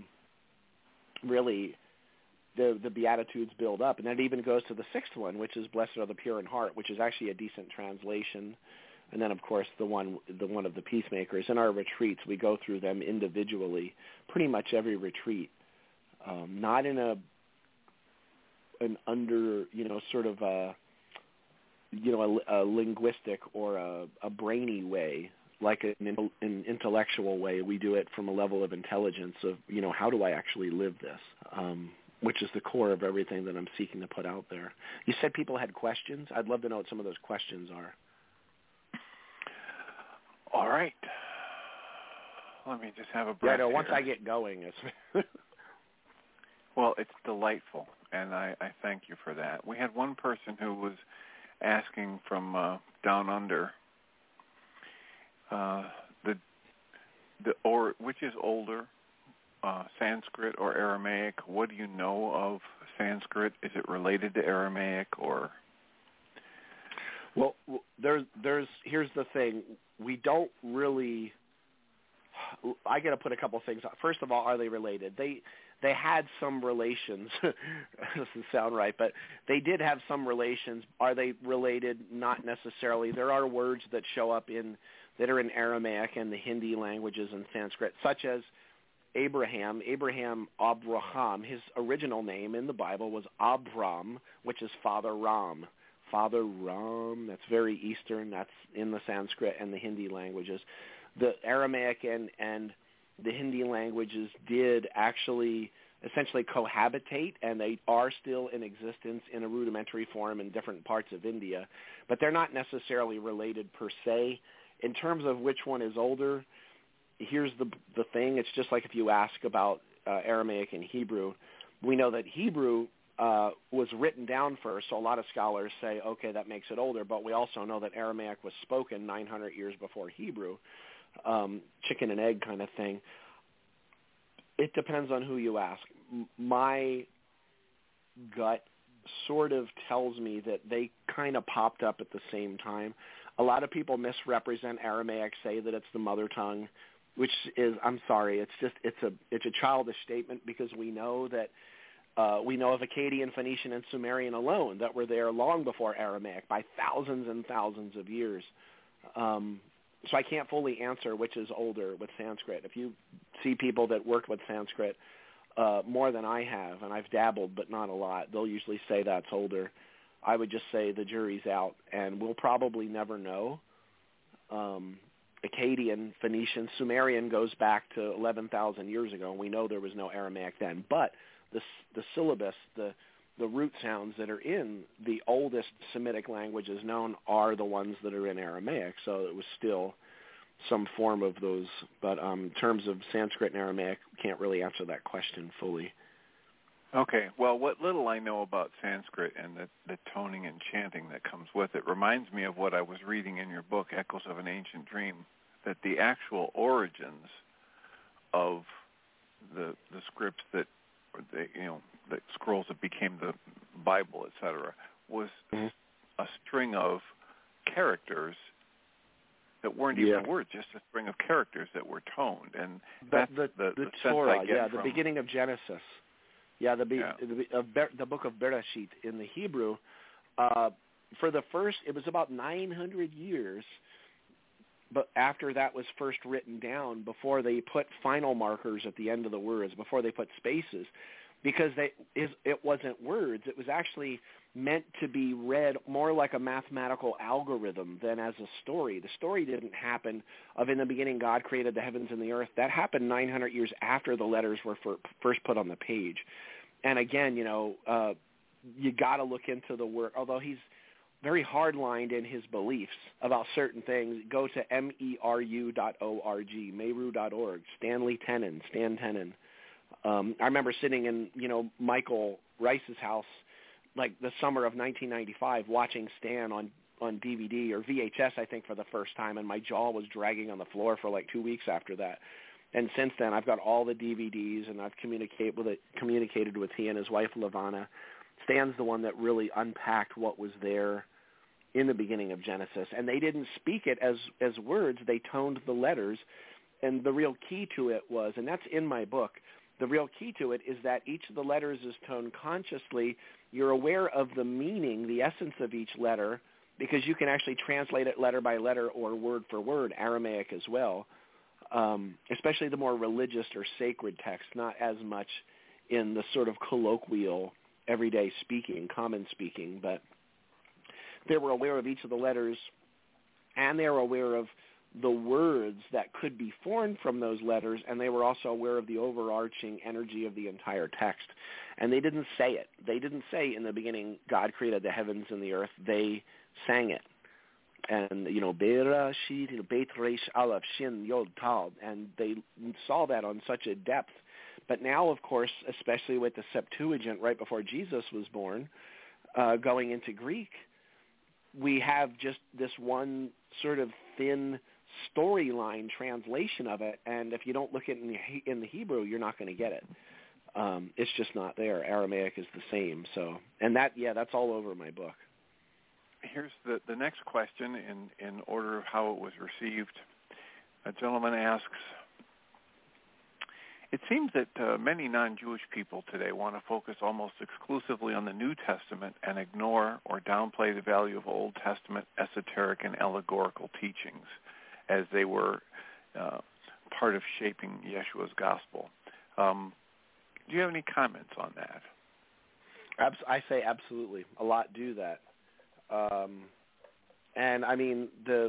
really, the, the Beatitudes build up. And that even goes to the sixth one, which is Blessed are the pure in heart, which is actually a decent translation. And then, of course, the one, the one of the peacemakers. In our retreats, we go through them individually, pretty much every retreat, um, not in a an under, you know, sort of a, you know, a, a linguistic or a, a brainy way, like an, an intellectual way. We do it from a level of intelligence of, you know, how do I actually live this, um, which is the core of everything that I'm seeking to put out there. You said people had questions. I'd love to know what some of those questions are. All right. Let me just have a breath. Yeah, I know. Once here. I get going, it's... Well, it's delightful, and I, I thank you for that. We had one person who was asking from uh, down under uh, the the or which is older, uh, Sanskrit or Aramaic. What do you know of Sanskrit? Is it related to Aramaic or? Well, there's there's here's the thing. We don't really I got to put a couple things on. First of all, are they related? They they had some relations. Doesn't sound right, but they did have some relations. Are they related? Not necessarily. There are words that show up in that are in Aramaic and the Hindi languages and Sanskrit, such as Abraham. Abraham Abraham. His original name in the Bible was Abram, which is Father Ram. Father Ram. That's very Eastern. That's in the Sanskrit and the Hindi languages. The Aramaic and, and the Hindi languages did actually essentially cohabitate, and they are still in existence in a rudimentary form in different parts of India, but they're not necessarily related per se. In terms of which one is older, here's the the thing. It's just like if you ask about uh, Aramaic and Hebrew. We know that Hebrew uh, was written down first, so a lot of scholars say, okay, that makes it older, but we also know that Aramaic was spoken nine hundred years before Hebrew. Um, chicken and egg kind of thing. It depends on who you ask. M- my gut sort of tells me that they kind of popped up at the same time. A lot of people misrepresent Aramaic, say that it's the mother tongue, which is, I'm sorry, it's just, it's a, it's a childish statement, because we know that, uh, we know of Akkadian, Phoenician, and Sumerian alone that were there long before Aramaic by thousands and thousands of years. Um, So I can't fully answer which is older with Sanskrit. If you see people that work with Sanskrit uh, more than I have, and I've dabbled but not a lot, they'll usually say that's older. I would just say the jury's out, and we'll probably never know. Um, Akkadian, Phoenician, Sumerian goes back to eleven thousand years ago, and we know there was no Aramaic then. But the the syllabus, the the root sounds that are in the oldest Semitic languages known are the ones that are in Aramaic, so it was still some form of those. But um, in terms of Sanskrit and Aramaic, can't really answer that question fully. Okay, well, what little I know about Sanskrit and the, the toning and chanting that comes with it reminds me of what I was reading in your book, Echoes of an Ancient Dream, that the actual origins of the the scripts that, or the, you know, the scrolls that became the Bible, et cetera, was mm-hmm. a string of characters that weren't yeah. even words, just a string of characters that were toned. And the, that's the, the, the, the Torah, sense I get yeah, from, the beginning of Genesis. Yeah, the be, yeah. the, uh, Ber, the book of Bereshit in the Hebrew. Uh, for the first, it was about nine hundred years, but after that was first written down, before they put final markers at the end of the words, before they put spaces, because they is it wasn't words. It was actually meant to be read more like a mathematical algorithm than as a story. The story didn't happen of in the beginning God created the heavens and the earth. That happened nine hundred years after the letters were for, first put on the page. And again, you know, uh, you got to look into the work, although he's very hard-lined in his beliefs about certain things. Go to meru dot org, meru dot org, Stanley Tenen, Stan Tenen. Um, I remember sitting in, you know, Michael Rice's house, like the summer of nineteen ninety-five, watching Stan on, on D V D or V H S, I think, for the first time, and my jaw was dragging on the floor for like two weeks after that. And since then, I've got all the D V Ds, and I've communicate with it, communicated with he and his wife, Lavana. Stan's the one that really unpacked what was there in the beginning of Genesis. And they didn't speak it as, as words. They toned the letters. And the real key to it was, and that's in my book, the real key to it is that each of the letters is toned consciously. You're aware of the meaning, the essence of each letter, because you can actually translate it letter by letter or word for word, Aramaic as well, um, especially the more religious or sacred texts, not as much in the sort of colloquial, everyday speaking, common speaking, but they were aware of each of the letters, and they were aware of the words that could be formed from those letters, and they were also aware of the overarching energy of the entire text. And they didn't say it. They didn't say in the beginning, God created the heavens and the earth. They sang it. And, you know, Bereshit, Beit Reish Aleph, Shin, Yod, Tav, and they saw that on such a depth. But now, of course, especially with the Septuagint right before Jesus was born, uh, going into Greek, we have just this one sort of thin storyline translation of it, and if you don't look at it in the, in the Hebrew, you're not going to get it. Um, it's just not there. Aramaic is the same. So, and that, yeah, that's all over my book. Here's the, the next question in, in order of how it was received. A gentleman asks, It seems that uh, many non-Jewish people today want to focus almost exclusively on the New Testament and ignore or downplay the value of Old Testament esoteric and allegorical teachings as they were uh, part of shaping Yeshua's gospel. Um, do you have any comments on that? I say absolutely. A lot do that. Um, and, I mean, the...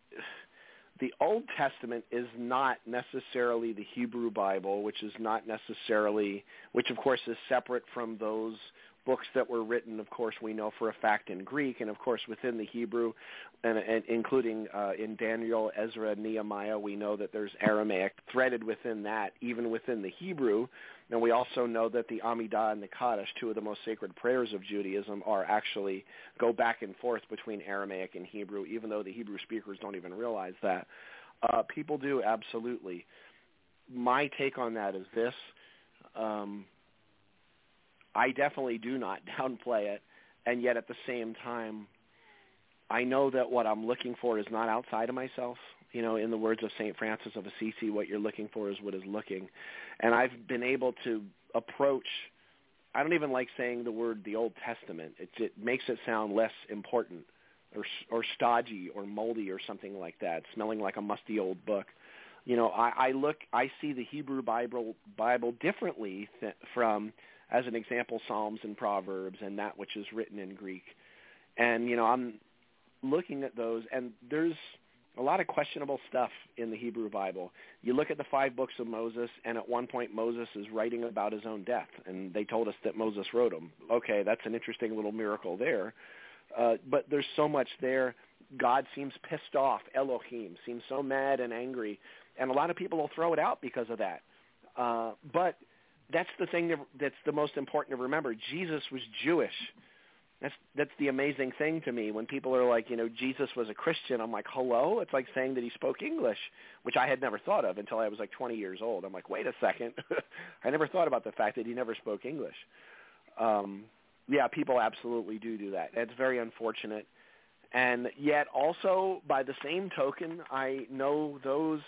The Old Testament is not necessarily the Hebrew Bible, which is not necessarily, which of course is separate from those books that were written, of course, we know for a fact in Greek, and of course within the Hebrew, and, and including uh, in Daniel, Ezra, Nehemiah, we know that there's Aramaic threaded within that, even within the Hebrew. And we also know that the Amidah and the Kaddish, two of the most sacred prayers of Judaism, are actually go back and forth between Aramaic and Hebrew, even though the Hebrew speakers don't even realize that. Uh, people do, absolutely. My take on that is this. Um, I definitely do not downplay it, and yet at the same time, I know that what I'm looking for is not outside of myself. You know, in the words of Saint Francis of Assisi, what you're looking for is what is looking. And I've been able to approach, I don't even like saying the word the Old Testament. It, it makes it sound less important or, or stodgy or moldy or something like that, smelling like a musty old book. You know, I, I look, I see the Hebrew Bible, Bible differently th- from, as an example, Psalms and Proverbs and that which is written in Greek. And, you know, I'm looking at those, and there's a lot of questionable stuff in the Hebrew Bible. You look at the five books of Moses, and at one point Moses is writing about his own death, and they told us that Moses wrote them. Okay, that's an interesting little miracle there. Uh, but there's so much there. God seems pissed off. Elohim seems so mad and angry, and a lot of people will throw it out because of that. Uh, but that's the thing that, that's the most important to remember. Jesus was Jewish. That's that's the amazing thing to me when people are like, you know, Jesus was a Christian. I'm like, hello? It's like saying that he spoke English, which I had never thought of until I was like twenty years old. I'm like, wait a second. I never thought about the fact that he never spoke English. Um, yeah, people absolutely do do that. It's very unfortunate. And yet also, by the same token, I know those,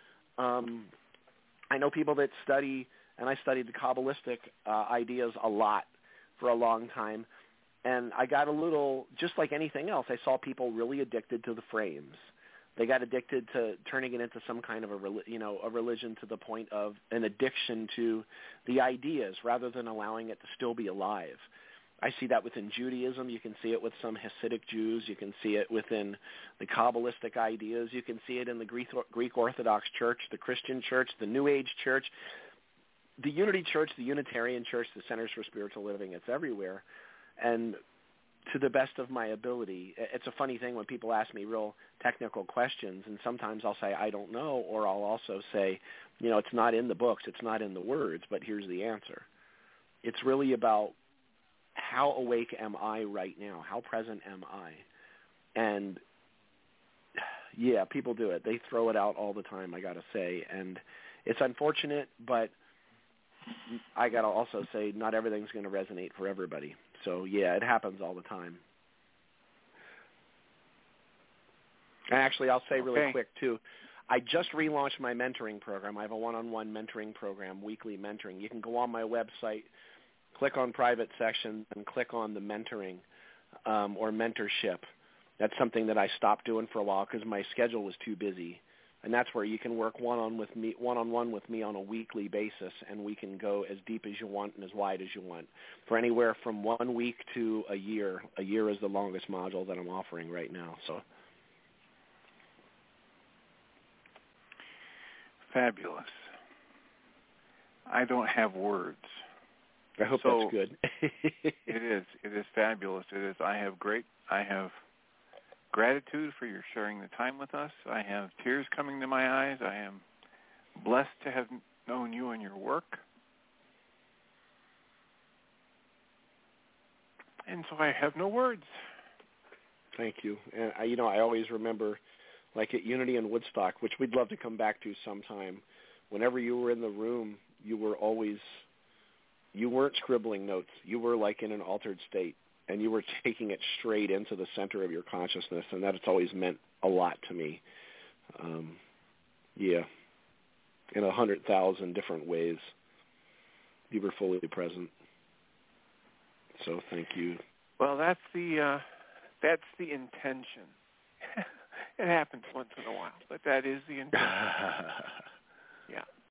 um, I know people that study, and I studied the Kabbalistic uh, ideas a lot for a long time. And I got a little, just like anything else, I saw people really addicted to the frames. They got addicted to turning it into some kind of a, you know, a religion to the point of an addiction to the ideas rather than allowing it to still be alive. I see that within Judaism. You can see it with some Hasidic Jews. You can see it within the Kabbalistic ideas. You can see it in the Greek, Greek Orthodox Church, the Christian Church, the New Age Church, the Unity Church, the Unitarian Church, the Centers for Spiritual Living. It's everywhere. And to the best of my ability, it's a funny thing when people ask me real technical questions, and sometimes I'll say, I don't know, or I'll also say, you know, it's not in the books, it's not in the words, but here's the answer. It's really about how awake am I right now? How present am I? And, yeah, people do it. They throw it out all the time, I got to say. And it's unfortunate, but I got to also say not everything's going to resonate for everybody. So, yeah, it happens all the time. And actually, I'll say really okay. quick, too, I just relaunched my mentoring program. I have a one-on-one mentoring program, weekly mentoring. You can go on my website, click on private section, and click on the mentoring um, or mentorship. That's something that I stopped doing for a while because my schedule was too busy. And that's where you can work one-on with me, one-on-one with me on a weekly basis, and we can go as deep as you want and as wide as you want for anywhere from one week to a year. A year is the longest module that I'm offering right now. So, fabulous. I don't have words. I hope so that's good. It is. It is fabulous. It is. I have great. I have. gratitude for your sharing the time with us. I have tears coming to my eyes. I am blessed to have known you and your work. And so I have no words. Thank you. And, I, you know, I always remember, like at Unity and Woodstock, which we'd love to come back to sometime, whenever you were in the room, you were always, you weren't scribbling notes. You were like in an altered state. And you were taking it straight into the center of your consciousness, and that it's always meant a lot to me. Um, yeah. in a hundred thousand different ways. You were fully present. So thank you. Well, that's the uh, that's the intention. It happens once in a while, but that is the intention. Yeah.